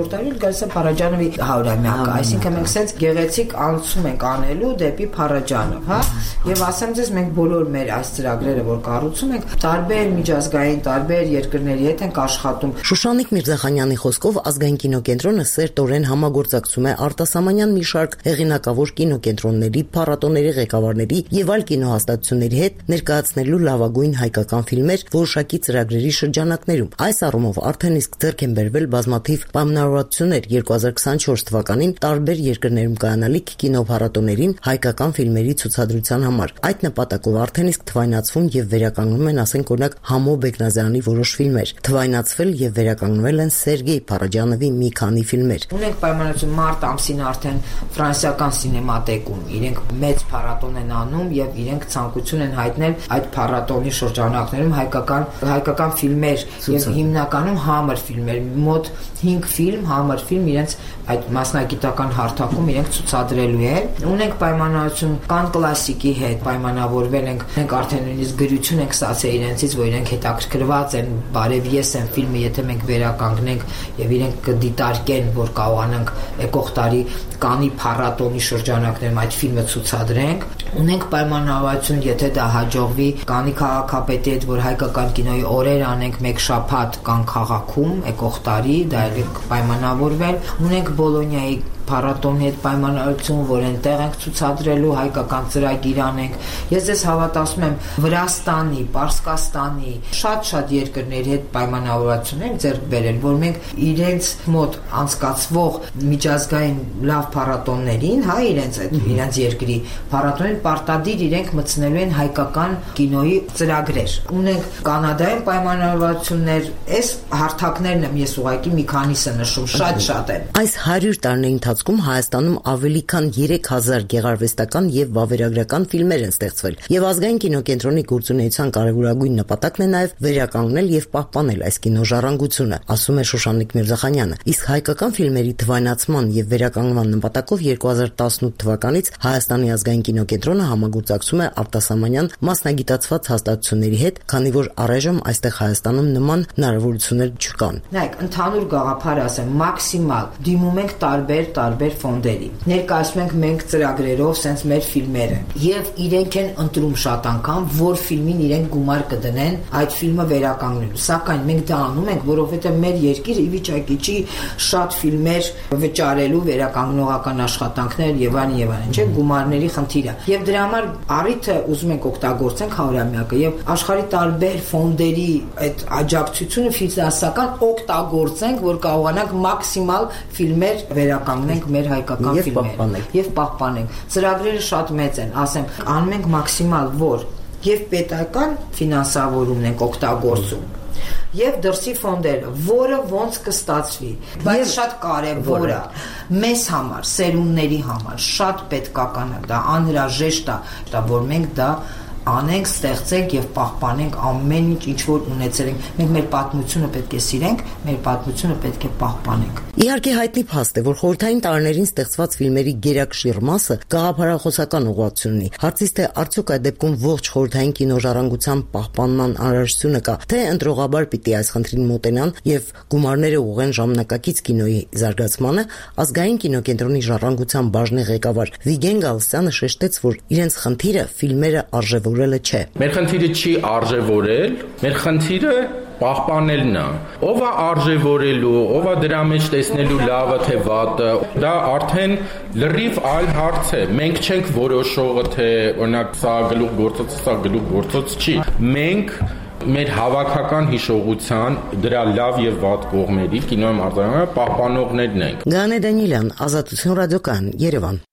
գալիս է Փարաջանովի հարյուրամյակը, այսինքն մենք sense գեղեցիկ անցում ենք անելու դեպի Փարաջանով, հա։ Եվ ասեմ ձեզ, մենք բոլոր մեր այս ծրագրերը, որ կառուցում ենք, տարբեր միջազգային, տարբեր երկրների հետ ենք աշխատում։ Շուշանիկ Միրզախանյանի խոսքով ազգային կինոկենտրոնը սերտորեն համագործակցում է արտասահմանյան մի շարք հեղինակավոր կինոկենտրոնների, փառատոների ղեկավարների եւ այլ կինոհաստատությունների հետ ներկայացնելու լավագույն հայկական ֆիլմեր որոշակի ծրագրերի շրջանակներում։ Այս առումով արդեն իսկ ձեռք են բերվել բազմաթիվ պայմանավորվածություններ երկու հազար քսանչորս թվականին տարբեր երկրներում կայանալիք կինոփառատոներին հայկական ֆիլմերի ցուցադրության համար։ Այդ նպատակով արդեն իսկ թվայնացվում եւ վերականգնում են, ասենք օրինակ, Համո Բեկնազարյանի որոշ ֆիլմեր, թվայնացվել եւ վերականգնվել են Սերգեյ Փարաջանովի մի քանի ֆիլմեր։ Ունենք պայմանավորություն մարտ ամսին արդեն ֆրանսիական սինեմատեկում իրենք մեծ փառատոն են անում եւ իրենք ցանկություն են հայտնել այդ փառատոնի շրջանակներում հայկական հայկական ֆիլմեր եւ հիմնականում համր ֆիլմեր, մոտ հինգ ֆիլմ, համր ֆիլմ իրենց այդ մասնագիտական հարթակում իրենք ցուցադրելու են։ Ունենք պայմանավորություն Կանն կլասիկի հետ, պայմանավորվել ենք, մենք արդեն նույնիսկ գրություն ենք ստացել իրենցից, որ իրենք հետաքրքրված են, բարև ես եմ ֆիլմը, եթե մենք վերականգնենք եւ իրենք կդիտարկեն, որ կարողանանք եկող տարի Կանի փառատոնի շրջանակներում այդ ֆիլմը ցուցադրենք։ Ունենք պայմանավորություն, եթե դա հաջողվի, Կանի քաղաքապետի հետ, որ հայկական կինոյի օրեր անենք մեկ շաբաթ Կան քաղաքում եկող տարի, դա էլ պայմանավորվել։ Ունենք Բոլոնիայի փառատոնի հետ պայմանավորություն, որ այնտեղ ենք ցուցադրելու, հայկական ծրագիր անենք։ Ես ձեզ հավատացնում եմ, Վրաստանի, Պարսկաստանի, շատ-շատ երկրների հետ պայմանավորություն ենք ձեռք բերել, որ մենք իրենց մոտ անցկացվող միջազգային լավ փառատոններին, հա, իրենց այդ իրենց երկրի փառատոնին պարտադիր իրենք մտցնելու են հայկական կինոյի ծրագրեր։ Ունենք Կանադայում պայմանավորություններ, այս հարթակներն եմ ես ուղղակի մի քանիսը նշում, շատ-շատ են։ Այս հարյուր տարիների ընթացքում Հայաստանում ավելի քան երեք հազար գեղարվեստական եւ վավերագրական ֆիլմեր են ստեղծվել, եւ ազգային կինոկենտրոնի գործունեության կարևորագույն նպատակն է նաեւ վերականգնել եւ պահպանել այս կինոժառանգությունը, ասում է Շուշանիկ Միրզախանյանը։ Իսկ հայկական ֆիլմերի թվայնացման եւ վերականգնման նպատակով երկու հազար տասնութ թվականից Հայաստանի ազգային կինոկենտրոնը համագործակցում է արտասահմանյան մասնագիտացված հաստատությունների հետ, քանի որ առայժմ այստեղ Հայաստանում նման հնարավորություններ չկան։ Նայեք, ընդհանուր գաղափարը ասեմ, մաքսիմալ դիմում ենք տարբեր տարբեր ֆոնդերի։ Ներկայացնում ենք մենք ծրագրերով սենց մեր ֆիլմերը եւ իրենք են ընտրում շատ անգամ, որ ֆիլմին իրենք գումար կդնեն այդ ֆիլմը վերականգնելու։ Սակայն մենք դա անում ենք, որովհետեւ մեր երկիրը ի վիճակի չի շատ ֆիլմեր վճարելու վերականգնողական աշխատանքներ եւ այլն եւ այլն, չէ՞, գումարների խնդիրը։ Եվ դրա համար առիթը ուզում ենք օգտագործենք հարյուրամյակը եւ աշխարհի տարբեր ֆոնդերի այդ աջակցությունը ֆինանսական օգտագործենք, որ կարողանանք մաքսիմալ ֆիլմեր վերականգնենք մեր հայկական ֆիլմերը եւ պահպանենք։ Ծրագրերը շատ մեծ են, ասեմ, անում ենք մաքսիմալ, որ եւ պետական ֆինանսավորումն ենք օգտագործում եւ դրսի ֆոնդերը, որը ոնց կստացվի, բայց շատ կարեւոր է մեզ համար, սերունդների համար, շատ պետքական է դա, անհրաժեշտ է, որ մենք դա անենք, ստեղծենք եւ պահպանենք ամեն ինչ, ինչ որ ունեցել ենք։ Մենք մեր պատմությունը պետք է սիրենք, մեր պատմությունը պետք է պահպանենք։ Իհարկե հայտնի փաստ է, որ խորհրդային տարիներին ստեղծված ֆիլմերի գերակշիռ մասը գաղափարախոսական ուղղություն ունի։ Հարցից թե արդյոք այդ դեպքում ողջ խորհրդային կինոժառանգության պահպանման անհրաժեշտություն կա, թե ընտրողաբար պիտի այս խնդրին մոտենան եւ գումարները ուղղեն ժամանակակից կինոյի զարգացմանը, ազգային կինոկենտրոնի ժառանգության բաժնի ղեկավար Վիգեն Գալստյանը շեշտեց, որ իրենց խնդիրը ֆիլմերը արժևորելը չէ։ Մեր խնդիրը չի արժևորել, մեր խնդիրը պահպանելն է։ Ով է արժևորելու, ով է դրա մեջ տեսնելու լավը թե վատը, դա արդեն լրիվ այլ հարց է։ Մենք չենք որոշողը, թե օրինակ սա գլուխ գործոց, սա գլուխ գործոց չի։ Մենք մեր հավաքական հիշողության դրա լավ եւ վատ կողմերի կինոյում արձանագրել պահպանողներն ենք։ Գանե Դանիելյան, Ազատություն ռադիոկայան, Երևան։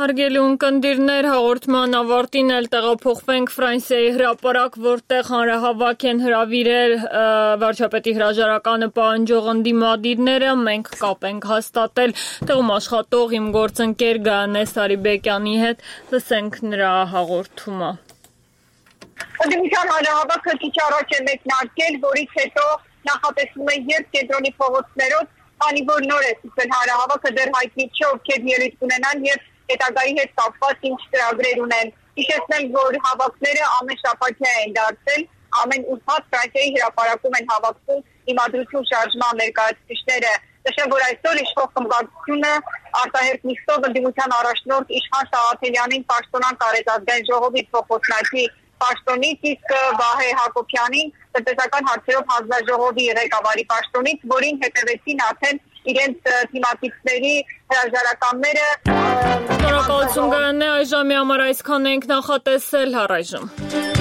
Հարգելի ունկնդիրներ, հաղորդման ավարտին էլ տեղափոխվենք Ֆրանսիայի հրապարակ, որտեղ հանրահավաք են հրավիրել վարչապետի հրաժարականը պահանջող ընդդիմադիրները, մենք կապ ենք հաստատել տեղում աշխատող իմ գործընկեր Գայանե Սարիբեկյանի հետ, լսենք նրա հաղորդումը։ Ընդդիմության հանրահավաքը քիչ առաջ է մեկնարկել, որից հետո նախատեսվում է երբ կենտրոնի փողոցներով, քանի որ նոր է սկսվել հանրահավաքը, դեռ հայտնի չէ ովքեր ելույթ կունենան եւ հետագայի հետ կապված ինչ ծրագրեր ունեն։ Հիշեցնեմ, որ հավաքները ամեն շաբաթյա են դարձել, ամեն ուրբաթ Ֆրանսիայի հրապարակում են հավաքվում իմադրություն շարժման ներկայացուցիչները։ Նշեմ, որ այսօր իշխող խմբակցությունը արտահերտ նիստով ընդդիմության առաջնորդ Իշխան Սաղաթելյանին պաշտոնանկ արեց ազգային ժողովի փոխօրինակի պաշտոնից, իսկ Վահե Հակոբյանին տնտեսական հարցերով հանձնաժողովի ղեկավարի պաշտոնից, որին հետևեցին արդեն իրենց թիմակիցների հրաժարականները։ Շնորհակալություն Գայանե, այժմի համար այսքան ենք նախատեսել, առայժմ։